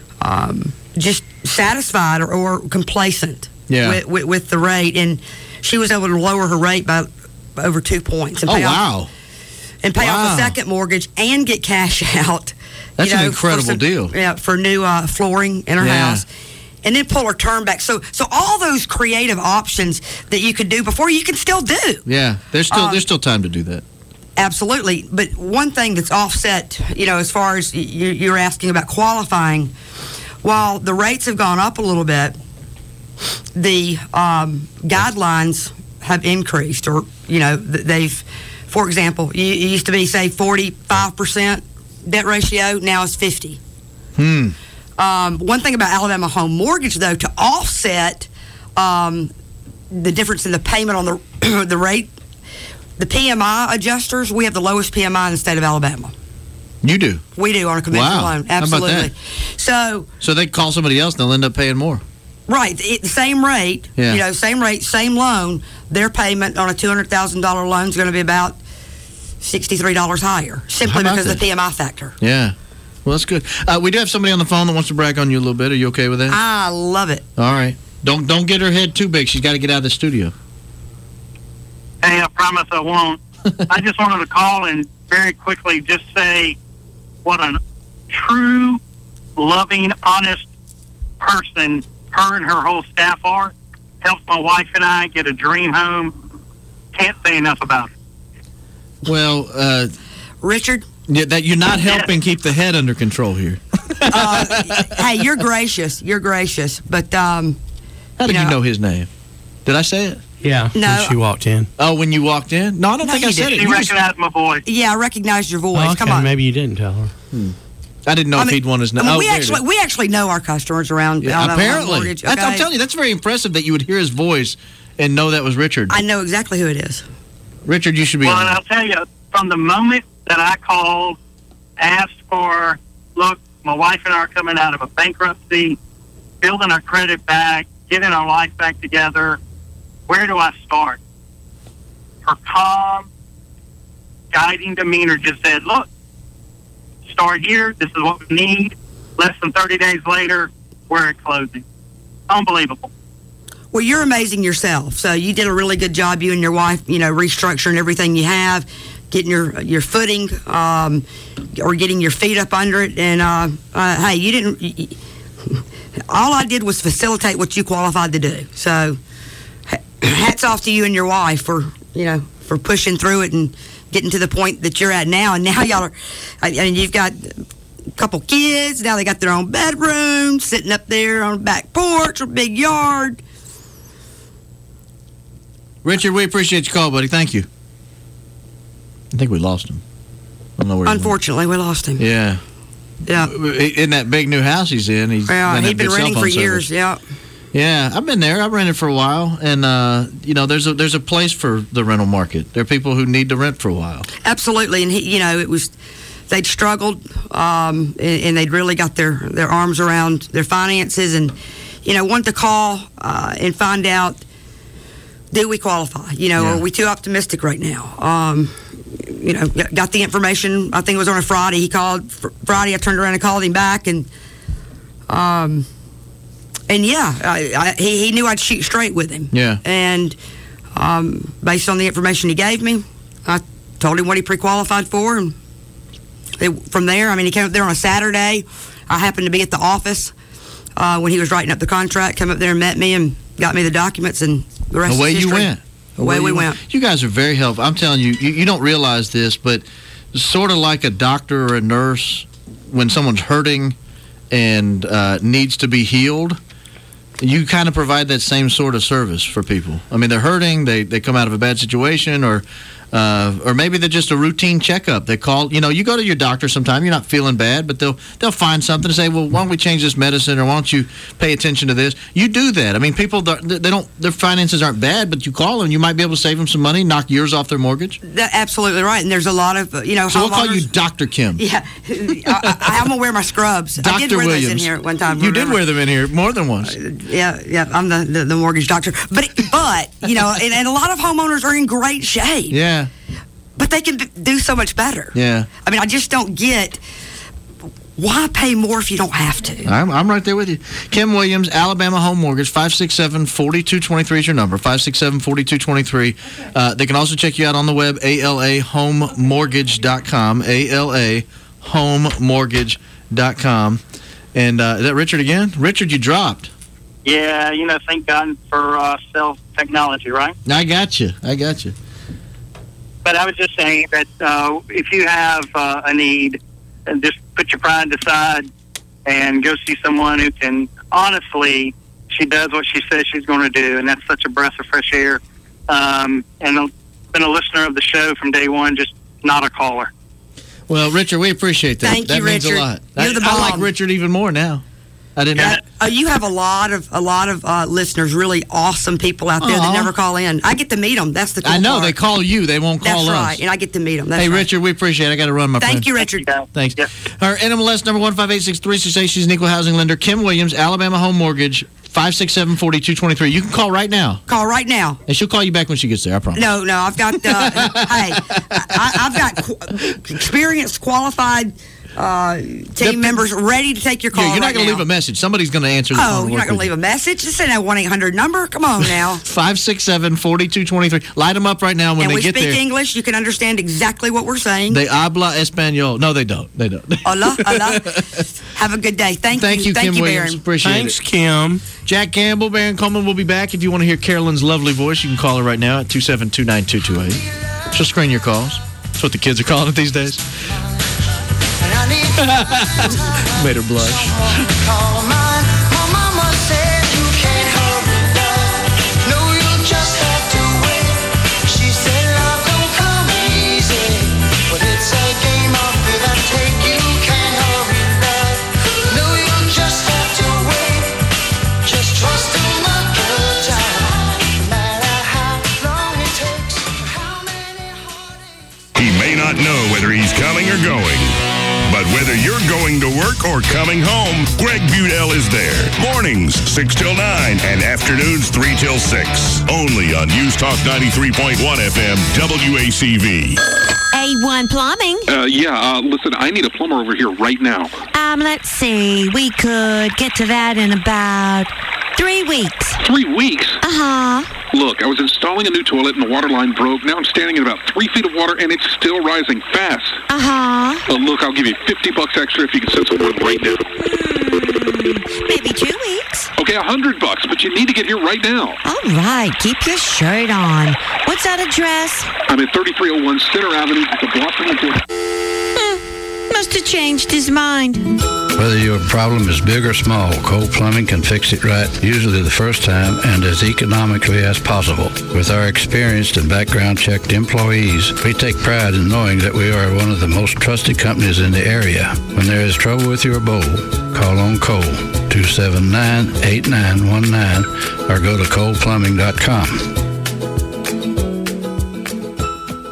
[SPEAKER 25] just satisfied or complacent with the rate. And she was able to lower her rate by over 2 points. And pay off a second mortgage and get cash out.
[SPEAKER 10] That's an incredible deal.
[SPEAKER 25] Yeah, for new flooring in her house. And then pull her term back. So all those creative options that you could do before, you can still do.
[SPEAKER 10] Yeah, there's still time to do that.
[SPEAKER 25] Absolutely. But one thing that's offset, you know, as far as you're asking about qualifying, while the rates have gone up a little bit, the guidelines have increased, or, you know, they've, for example, you used to be, say, 45% debt ratio, now it's 50. One thing about Alabama Home Mortgage, though, to offset the difference in the payment on the rate, the PMI adjusters, we have the lowest PMI in the state of Alabama.
[SPEAKER 10] You do?
[SPEAKER 25] We do on a conventional loan. Absolutely.
[SPEAKER 10] How about that? So they call somebody else and they'll end up paying more.
[SPEAKER 25] Right. The same rate, you know, same rate, same loan, their payment on a $200,000 loan is going to be about $63 higher, simply because of the PMI factor.
[SPEAKER 10] Yeah. Well, that's good. We do have somebody on the phone that wants to brag on you a little bit. Are you okay with that?
[SPEAKER 25] I love it.
[SPEAKER 10] All right. Don't get her head too big. She's got to get out of the studio.
[SPEAKER 6] Hey, I promise I won't. I just wanted to call and very quickly just say what a true, loving, honest person her and her whole staff are. Helps my wife and I get a dream home. Can't say enough about it.
[SPEAKER 10] Well,
[SPEAKER 25] Richard?
[SPEAKER 10] Yeah, that you're not helping keep the head under control here.
[SPEAKER 25] Hey, you're gracious. You're gracious. But,
[SPEAKER 10] how did you know his name? Did I say it?
[SPEAKER 17] Yeah,
[SPEAKER 25] no,
[SPEAKER 17] when she walked in.
[SPEAKER 10] Oh, when you walked in? No, I don't think I said it.
[SPEAKER 6] She recognized my voice.
[SPEAKER 25] Yeah, I recognized your voice.
[SPEAKER 17] Oh, okay.
[SPEAKER 25] Come on.
[SPEAKER 17] Maybe you didn't tell her.
[SPEAKER 10] I didn't know if he'd want his name.
[SPEAKER 25] We actually know our customers around.
[SPEAKER 10] Apparently.
[SPEAKER 25] Mortgage, okay?
[SPEAKER 10] I'm telling you, that's very impressive that you would hear his voice and know that was Richard.
[SPEAKER 25] I know exactly who it is.
[SPEAKER 10] Richard, you should be.
[SPEAKER 6] Well, and I'll tell you, from the moment that I called, asked for, look, my wife and I are coming out of a bankruptcy, building our credit back, getting our life back together, where do I start? Her calm, guiding demeanor just said, look, start here. This is what we need. Less than 30 days later, we're at closing. Unbelievable.
[SPEAKER 25] Well, you're amazing yourself. So you did a really good job, you and your wife, you know, restructuring everything you have, getting your footing, or getting your feet up under it. And, hey, you didn't... all I did was facilitate what you qualified to do. So hats off to you and your wife for pushing through it and getting to the point that you're at now. And now y'all are... I mean, you've got a couple kids. Now they got their own bedroom, sitting up there on the back porch or big yard.
[SPEAKER 10] Richard, we appreciate your call, buddy. Thank you. I think we lost him. I don't know where
[SPEAKER 25] Unfortunately, we lost him.
[SPEAKER 10] Yeah.
[SPEAKER 25] Yeah.
[SPEAKER 10] In that big new house he's in. He'd
[SPEAKER 25] been renting for years, yeah.
[SPEAKER 10] Yeah, I've been there. I've rented for a while. And, there's a place for the rental market. There are people who need to rent for a while.
[SPEAKER 25] Absolutely. And, they'd struggled, and they'd really got their arms around their finances. And, wanted to call and find out, do we qualify? Are we too optimistic right now? Got the information. I think it was on a Friday. He called Friday. I turned around and called him back, and he knew I'd shoot straight with him.
[SPEAKER 10] Yeah.
[SPEAKER 25] And based on the information he gave me, I told him what he pre-qualified for, and from there, he came up there on a Saturday. I happened to be at the office when he was writing up the contract. Came up there and met me and got me the documents, and the rest
[SPEAKER 10] away
[SPEAKER 25] is history.
[SPEAKER 10] you went.
[SPEAKER 25] Away we went.
[SPEAKER 10] You guys are very helpful. I'm telling you, you don't realize this, but sort of like a doctor or a nurse, when someone's hurting and needs to be healed, you kind of provide that same sort of service for people. They're hurting, they come out of a bad situation, or maybe they're just a routine checkup. They call, you go to your doctor sometime, you're not feeling bad, but they'll find something to say, well, why don't we change this medicine, or why don't you pay attention to this? You do that. People, their finances aren't bad, but you call them, you might be able to save them some money, knock years off their mortgage.
[SPEAKER 25] That's absolutely right. And there's a lot of, So
[SPEAKER 10] we'll call you Dr. Kim.
[SPEAKER 25] Yeah. I'm going to wear my scrubs.
[SPEAKER 10] Dr.
[SPEAKER 25] I did wear
[SPEAKER 10] Williams.
[SPEAKER 25] those in here at one time.
[SPEAKER 10] You did wear them in here more than once.
[SPEAKER 25] Yeah. I'm the mortgage doctor. But and a lot of homeowners are in great shape.
[SPEAKER 10] Yeah.
[SPEAKER 25] But they can do so much better.
[SPEAKER 10] Yeah.
[SPEAKER 25] I just don't get, why pay more if you don't have to?
[SPEAKER 10] I'm right there with you. Kim Williams, Alabama Home Mortgage, 567-4223 is your number, 567-4223. They can also check you out on the web, alahomemortgage.com, alahomemortgage.com. And is that Richard again? Richard, you dropped.
[SPEAKER 6] Yeah, thank God for self-technology, right?
[SPEAKER 10] I got you.
[SPEAKER 6] But I was just saying that if you have a need, just put your pride aside and go see someone who can, honestly, she does what she says she's going to do, and that's such a breath of fresh air. And I've been a listener of the show from day one, just not a caller.
[SPEAKER 10] Well, Richard, we appreciate that.
[SPEAKER 25] Thank you,
[SPEAKER 10] means
[SPEAKER 25] Richard.
[SPEAKER 10] a lot.
[SPEAKER 25] You're the bomb.
[SPEAKER 10] I like Richard even more now. I didn't know.
[SPEAKER 25] You have a lot of listeners, really awesome people out there that never call in. I get to meet them. That's the cool
[SPEAKER 10] I know.
[SPEAKER 25] part.
[SPEAKER 10] They call you. They won't call us.
[SPEAKER 25] That's right. And I get to meet them. That's
[SPEAKER 10] hey,
[SPEAKER 25] right.
[SPEAKER 10] Richard, we appreciate it. I got to run, my friend.
[SPEAKER 25] Thank you, Richard.
[SPEAKER 10] Thanks. Our NMLS number 1586368. She's an equal housing lender. Kim Williams, Alabama Home Mortgage, 567-4223. You can call right now.
[SPEAKER 25] Call right now.
[SPEAKER 10] And she'll call you back when she gets there, I promise.
[SPEAKER 25] No, I've got, I've got experienced, qualified team members ready to take your call.
[SPEAKER 10] Yeah, you're not
[SPEAKER 25] right
[SPEAKER 10] going to
[SPEAKER 25] now.
[SPEAKER 10] leave a message. Somebody's going to answer the phone.
[SPEAKER 25] Oh, you're not going to leave a message? Just say that 1-800 number. Come on now.
[SPEAKER 10] 567-4223. Light them up right now when they get there.
[SPEAKER 25] And we speak English. You can understand exactly what we're saying.
[SPEAKER 10] They habla español. No, they don't.
[SPEAKER 25] Hola. Have a good day. Thank you.
[SPEAKER 10] Thank you, Kim Williams.
[SPEAKER 25] Baron.
[SPEAKER 10] Appreciate
[SPEAKER 17] Thanks,
[SPEAKER 10] it.
[SPEAKER 17] Kim.
[SPEAKER 10] Jack Campbell, Baron Coleman will be back. If you want to hear Carolyn's lovely voice, you can call her right now at 272-9228. She'll screen your calls. That's what the kids are calling it these days. Made her blush.
[SPEAKER 3] He may not know whether he's coming or going, but whether you're going to work or coming home, Greg Budell is there. Mornings, 6 till 9, and afternoons, 3 till 6. Only on News Talk 93.1 FM, WACV.
[SPEAKER 4] A1 Plumbing.
[SPEAKER 8] Listen, I need a plumber over here right now.
[SPEAKER 4] Let's see. We could get to that in about 3 weeks.
[SPEAKER 8] 3 weeks?
[SPEAKER 4] Uh-huh.
[SPEAKER 8] Look, I was installing a new toilet and the water line broke. Now I'm standing in about 3 feet of water and it's still rising fast.
[SPEAKER 4] Uh-huh.
[SPEAKER 8] Look, I'll give you $50 extra if you can send someone right now.
[SPEAKER 4] Maybe 2 weeks.
[SPEAKER 8] Okay, $100, but you need to get here right now.
[SPEAKER 4] All right. Keep your shirt on. What's that address?
[SPEAKER 8] I'm at 3301 Center Avenue. It's a block from the door.
[SPEAKER 4] Must have changed his mind.
[SPEAKER 21] Whether your problem is big or small, Cole Plumbing can fix it right, usually the first time and as economically as possible. With our experienced and background-checked employees, we take pride in knowing that we are one of the most trusted companies in the area. When there is trouble with your bowl, call on Cole, 279-8919, or go to coleplumbing.com.
[SPEAKER 19] What did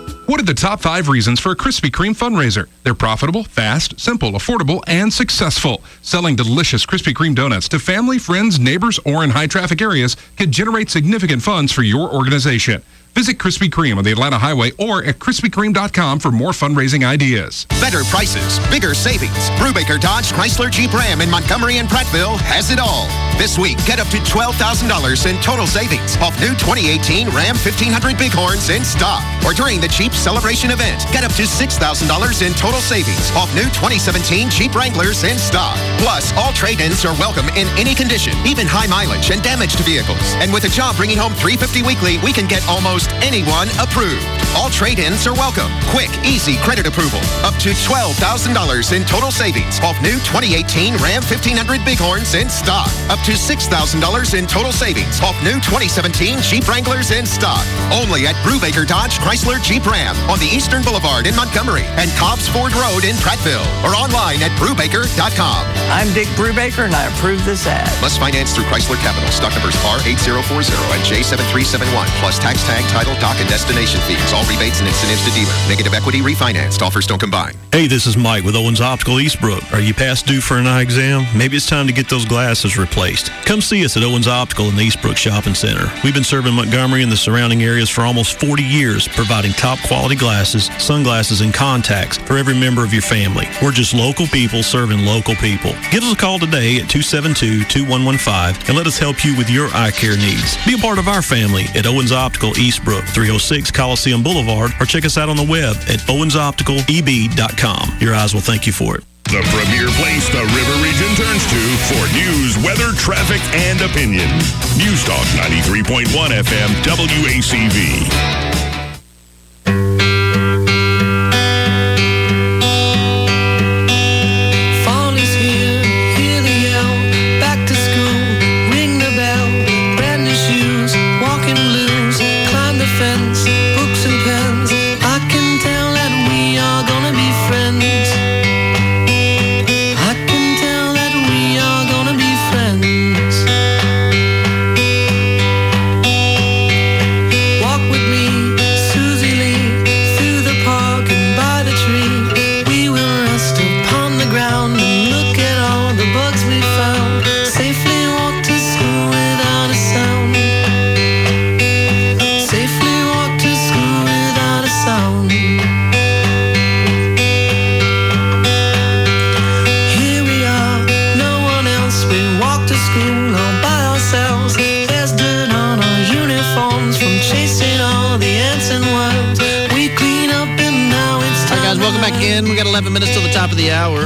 [SPEAKER 9] the top 5 reasons for a Krispy Kreme fundraiser. They're profitable, fast, simple, affordable, and successful. Selling delicious Krispy Kreme donuts to family, friends, neighbors, or in high-traffic areas could generate significant funds for your organization. Visit Krispy Kreme on the Atlanta Highway or at KrispyKreme.com for more fundraising ideas.
[SPEAKER 11] Better prices, bigger savings. Brubaker Dodge Chrysler Jeep Ram in Montgomery and Prattville has it all. This week, get up to $12,000 in total savings off new 2018 Ram 1500 Bighorns in stock. Or during the Jeep Celebration event, get up to $6,000 in total savings off new 2017 Jeep Wranglers in stock. Plus, all trade-ins are welcome in any condition, even high mileage and damaged vehicles. And with a job bringing home $350 weekly, we can get almost anyone approved. All trade-ins are welcome. Quick, easy credit approval. Up to $12,000 in total savings off new 2018 Ram 1500 Bighorns in stock. Up to $6,000 in total savings off new 2017 Jeep Wranglers in stock. Only at Brubaker Dodge Chrysler Jeep Ram on the Eastern Boulevard in Montgomery and Cobbs Ford Road in Prattville or online at Brubaker.com.
[SPEAKER 12] I'm Dick Brubaker and I approve this ad.
[SPEAKER 11] Must finance through Chrysler Capital. Stock numbers R8040 and J7371 plus tax tag, title, dock, and destination fees. All rebates and incentives to dealer. Negative equity refinanced. Offers don't combine.
[SPEAKER 14] Hey, this is Mike with Owens Optical Eastbrook. Are you past due for an eye exam? Maybe it's time to get those glasses replaced. Come see us at Owens Optical in the Eastbrook Shopping Center. We've been serving Montgomery and the surrounding areas for almost 40 years, providing top quality glasses, sunglasses, and contacts for every member of your family. We're just local people serving local people. Give us a call today at 272-2115 and let us help you with your eye care needs. Be a part of our family at Owens Optical Eastbrook, 306 Coliseum Boulevard, or check us out on the web at owensopticaleb.com. Your eyes will thank you for it.
[SPEAKER 3] The premier place the River Region turns to for news, weather, traffic, and opinion. News Talk 93.1 FM WACV.
[SPEAKER 10] We got 11 minutes till the top of the hour.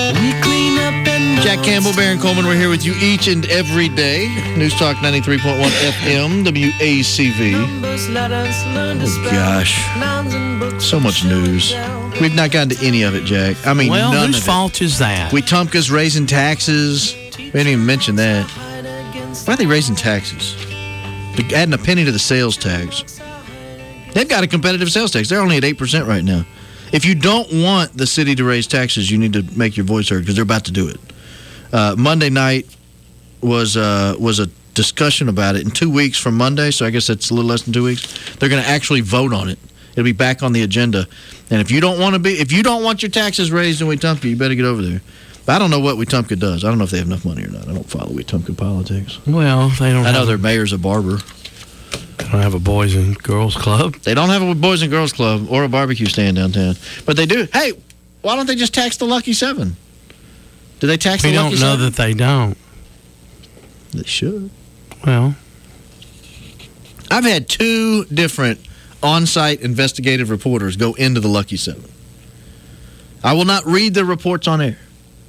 [SPEAKER 10] Jack Campbell, Baron Coleman, we're here with you each and every day. News Talk 93.1 FM, WACV. Oh, gosh. So much news. We've not gotten to any of it, Jack. I mean,
[SPEAKER 17] well,
[SPEAKER 10] none of it.
[SPEAKER 17] whose fault is that?
[SPEAKER 10] Wetumpka's raising taxes. We didn't even mention that. Why are they raising taxes? They're adding a penny to the sales tax. They've got a competitive sales tax. They're only at 8% right now. If you don't want the city to raise taxes, you need to make your voice heard because they're about to do it. Monday night was a discussion about it. In 2 weeks from Monday, so I guess that's a little less than 2 weeks, they're going to actually vote on it. It'll be back on the agenda. And if you don't want your taxes raised in Wetumpka, you better get over there. But I don't know what Wetumpka does. I don't know if they have enough money or not. I don't follow Wetumpka politics.
[SPEAKER 17] Well, they don't.
[SPEAKER 10] I know their mayor's a barber.
[SPEAKER 17] They don't have a Boys and Girls Club.
[SPEAKER 10] They don't have a Boys and Girls Club or a barbecue stand downtown. But they do. Hey, why don't they just tax the Lucky 7? Do they tax the Lucky 7?
[SPEAKER 17] We don't know that they don't.
[SPEAKER 10] They should.
[SPEAKER 17] Well,
[SPEAKER 10] I've had 2 different on-site investigative reporters go into the Lucky 7. I will not read their reports on air.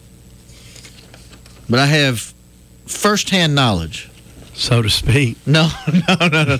[SPEAKER 10] But I have first-hand knowledge.
[SPEAKER 17] So to speak.
[SPEAKER 10] No. I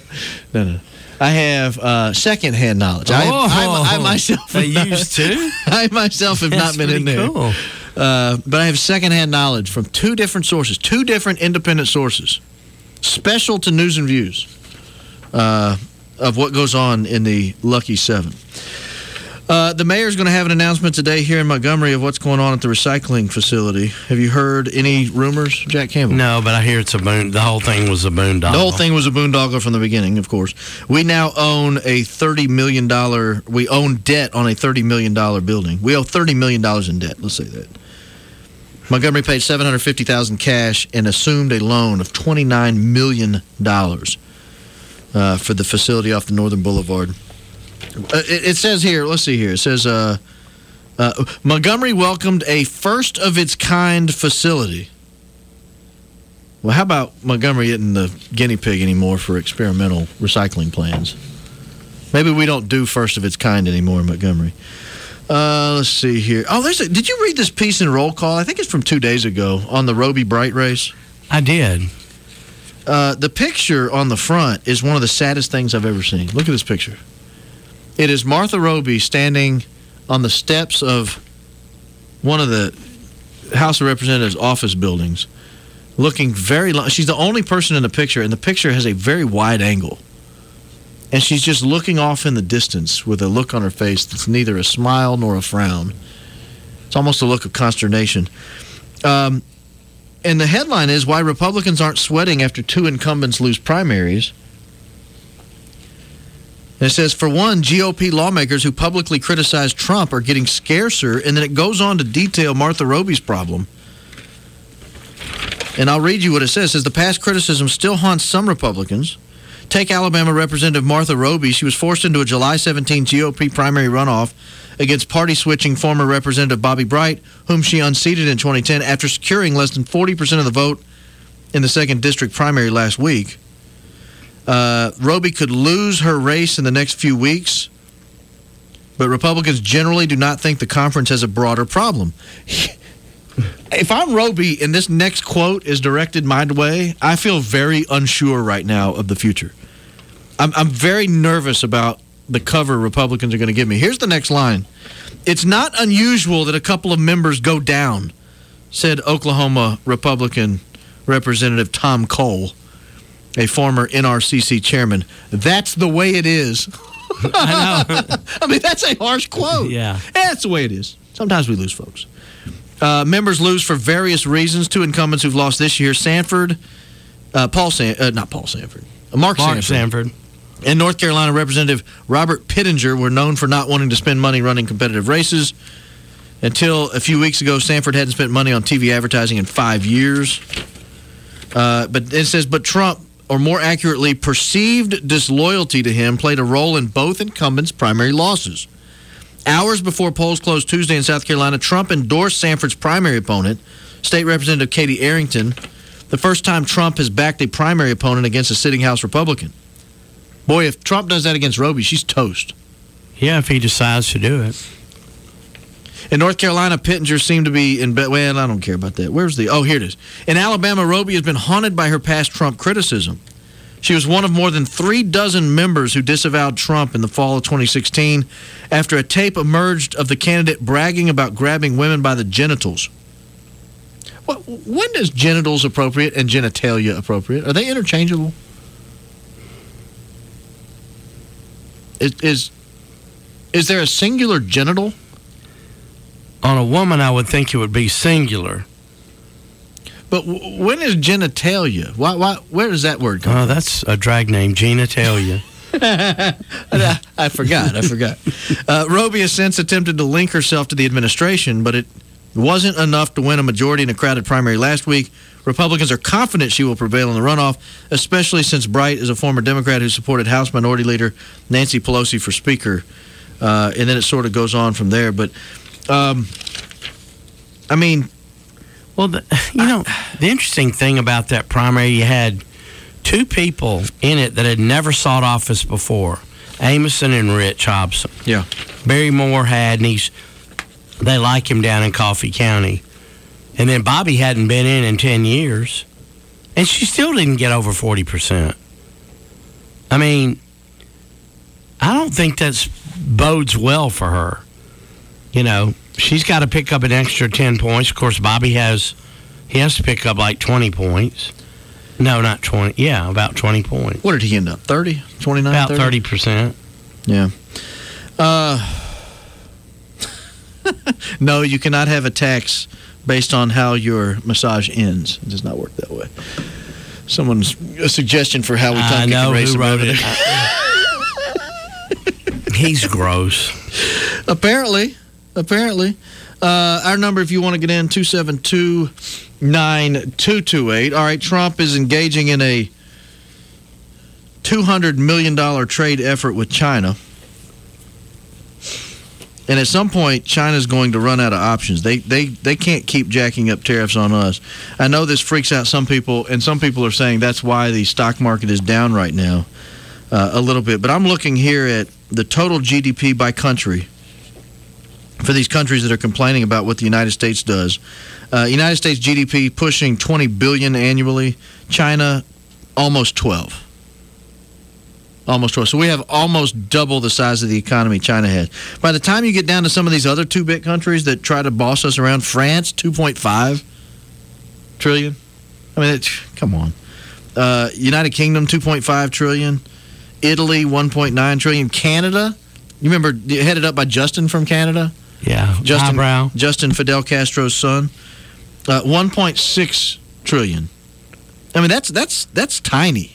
[SPEAKER 10] have second-hand knowledge. I myself
[SPEAKER 17] they used to.
[SPEAKER 10] I myself have not been in there.
[SPEAKER 17] Cool.
[SPEAKER 10] But I have second-hand knowledge from 2 different sources, 2 different independent sources, special to News and Views, of what goes on in the Lucky 7. The mayor's going to have an announcement today here in Montgomery of what's going on at the recycling facility. Have you heard any rumors, Jack Campbell?
[SPEAKER 17] No, but I hear the whole thing was a boondoggle.
[SPEAKER 10] The whole thing was a boondoggle from the beginning, of course. We now own a $30 million, we own debt on a $30 million building. We owe $30 million in debt, let's say that. Montgomery paid $750,000 cash and assumed a loan of $29 million for the facility off the Northern Boulevard. It says here, let's see here. It says Montgomery welcomed a first-of-its-kind facility. Well, how about Montgomery isn't the guinea pig anymore for experimental recycling plans? Maybe we don't do first-of-its-kind anymore in Montgomery. Let's see here. Oh, did you read this piece in Roll Call? I think it's from 2 days ago on the Roby Bright race.
[SPEAKER 17] I did.
[SPEAKER 10] The picture on the front is one of the saddest things I've ever seen. Look at this picture. It is Martha Roby standing on the steps of one of the House of Representatives office buildings, looking very long. She's the only person in the picture, and the picture has a very wide angle. And she's just looking off in the distance with a look on her face that's neither a smile nor a frown. It's almost a look of consternation. And the headline is, Why Republicans Aren't Sweating After Two Incumbents Lose Primaries. And it says, for one, GOP lawmakers who publicly criticize Trump are getting scarcer, and then it goes on to detail Martha Roby's problem. And I'll read you what it says. It says, the past criticism still haunts some Republicans. Take Alabama Representative Martha Roby. She was forced into a July 17 GOP primary runoff against party-switching former Representative Bobby Bright, whom she unseated in 2010 after securing less than 40% of the vote in the 2nd District primary last week. Roby could lose her race in the next few weeks, but Republicans generally do not think the conference has a broader problem. If I'm Roby and this next quote is directed my way, I feel very unsure right now of the future. I'm very nervous about the cover Republicans are going to give me. Here's the next line. It's not unusual that a couple of members go down, said Oklahoma Republican Representative Tom Cole, a former NRCC chairman. That's the way it is.
[SPEAKER 17] I know.
[SPEAKER 10] I mean, that's a harsh quote.
[SPEAKER 17] Yeah.
[SPEAKER 10] That's the way it is. Sometimes we lose, folks. Members lose for various reasons. Two incumbents who've lost this year, Mark Sanford. And North Carolina Representative Robert Pittenger were known for not wanting to spend money running competitive races. Until a few weeks ago, Sanford hadn't spent money on TV advertising in 5 years. But it says, but Trump, or more accurately, perceived disloyalty to him, played a role in both incumbents' primary losses. Hours before polls closed Tuesday in South Carolina, Trump endorsed Sanford's primary opponent, State Representative Katie Arrington, the first time Trump has backed a primary opponent against a sitting House Republican. Boy, if Trump does that against Roby, she's toast.
[SPEAKER 17] Yeah, if he decides to do it.
[SPEAKER 10] In North Carolina, Pittenger seemed to be in bed. Well, I don't care about that. Here it is. In Alabama, Roby has been haunted by her past Trump criticism. She was one of more than 36 members who disavowed Trump in the fall of 2016 after a tape emerged of the candidate bragging about grabbing women by the genitals. When is genitals appropriate and genitalia appropriate? Are they interchangeable? Is there a singular genital?
[SPEAKER 17] On a woman, I would think it would be singular.
[SPEAKER 10] But when is genitalia? Where does that word come from?
[SPEAKER 17] Oh, that's a drag name, genitalia.
[SPEAKER 10] I forgot. Roby has since attempted to link herself to the administration, but it wasn't enough to win a majority in a crowded primary last week. Republicans are confident she will prevail in the runoff, especially since Bright is a former Democrat who supported House Minority Leader Nancy Pelosi for Speaker. And then it sort of goes on from there. But, I mean...
[SPEAKER 17] Well, the interesting thing about that primary, you had two people in it that had never sought office before, Amoson and Rich Hobson.
[SPEAKER 10] Yeah.
[SPEAKER 17] Barry Moore had, and they like him down in Coffee County. And then Bobby hadn't been in 10 years, and she still didn't get over 40%. I mean, I don't think that bodes well for her. You know, she's got to pick up an extra 10 points. Of course, Bobby has to pick up like 20 points. No, not 20. Yeah, about 20 points.
[SPEAKER 10] What did he end up, 30? 29,
[SPEAKER 17] about
[SPEAKER 10] 30?
[SPEAKER 17] 30%.
[SPEAKER 10] Yeah. No, you cannot have a tax based on how your massage ends. It does not work that way. A suggestion for how we can raise some revenue.
[SPEAKER 17] He's gross.
[SPEAKER 10] Apparently. Our number, if you want to get in, 272-9228. All right, Trump is engaging in a $200 million trade effort with China. And at some point, China's going to run out of options. They can't keep jacking up tariffs on us. I know this freaks out some people, and some people are saying that's why the stock market is down right now a little bit. But I'm looking here at the total GDP by country for these countries that are complaining about what the United States does. United States GDP pushing $20 billion annually. China, almost 12. Almost 12. So we have almost double the size of the economy China has. By the time you get down to some of these other 2-bit countries that try to boss us around, France, $2.5 trillion. I mean, come on. United Kingdom, $2.5 trillion. Italy, $1.9 trillion. Canada, you remember, headed up by Justin from Canada?
[SPEAKER 17] Yeah,
[SPEAKER 10] Justin Fidel Castro's son. $1.6 trillion. I mean, that's tiny.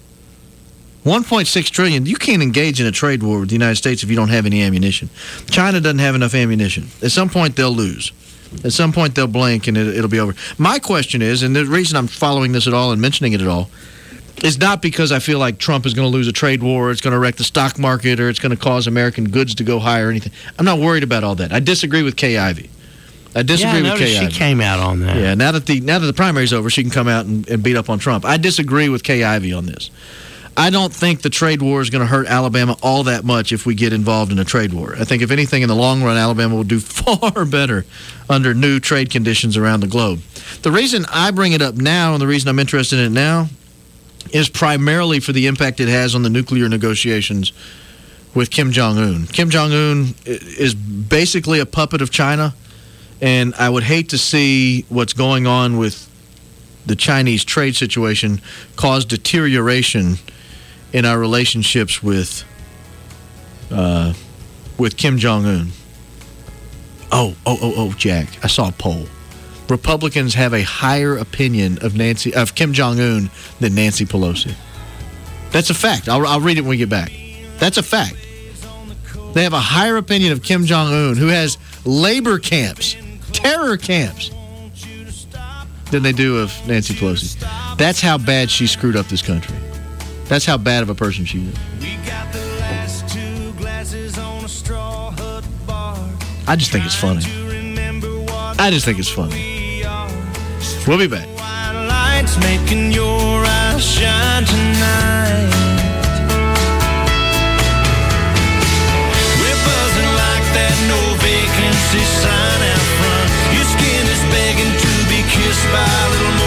[SPEAKER 10] $1.6 trillion. You can't engage in a trade war with the United States if you don't have any ammunition. China doesn't have enough ammunition. At some point, they'll lose. At some point, they'll blink, and it'll be over. My question is, and the reason I'm following this at all and mentioning it at all, is not because I feel like Trump is going to lose a trade war, or it's going to wreck the stock market, or it's going to cause American goods to go higher or anything. I'm not worried about all that. I disagree with Kay Ivey. With Kay Ivey.
[SPEAKER 17] She came out on that.
[SPEAKER 10] Yeah, now that the primary's over, she can come out and beat up on Trump. I disagree with Kay Ivey on this. I don't think the trade war is going to hurt Alabama all that much if we get involved in a trade war. I think if anything, in the long run, Alabama will do far better under new trade conditions around the globe. The reason I bring it up now, and the reason I'm interested in it now, is primarily for the impact it has on the nuclear negotiations with Kim Jong-un. Kim Jong-un is basically a puppet of China, and I would hate to see what's going on with the Chinese trade situation cause deterioration in our relationships with Kim Jong-un. Oh, Jack, I saw a poll. Republicans have a higher opinion of Kim Jong-un than Nancy Pelosi. That's a fact. I'll read it when we get back. That's a fact. They have a higher opinion of Kim Jong-un, who has labor camps, terror camps, than they do of Nancy Pelosi. That's how bad she screwed up this country. That's how bad of a person she is. I just think it's funny. We'll be back.
[SPEAKER 5] Lights making your eyes shine tonight. We're buzzing like that no vacancy sign out front. Your skin is begging to be kissed by a little more.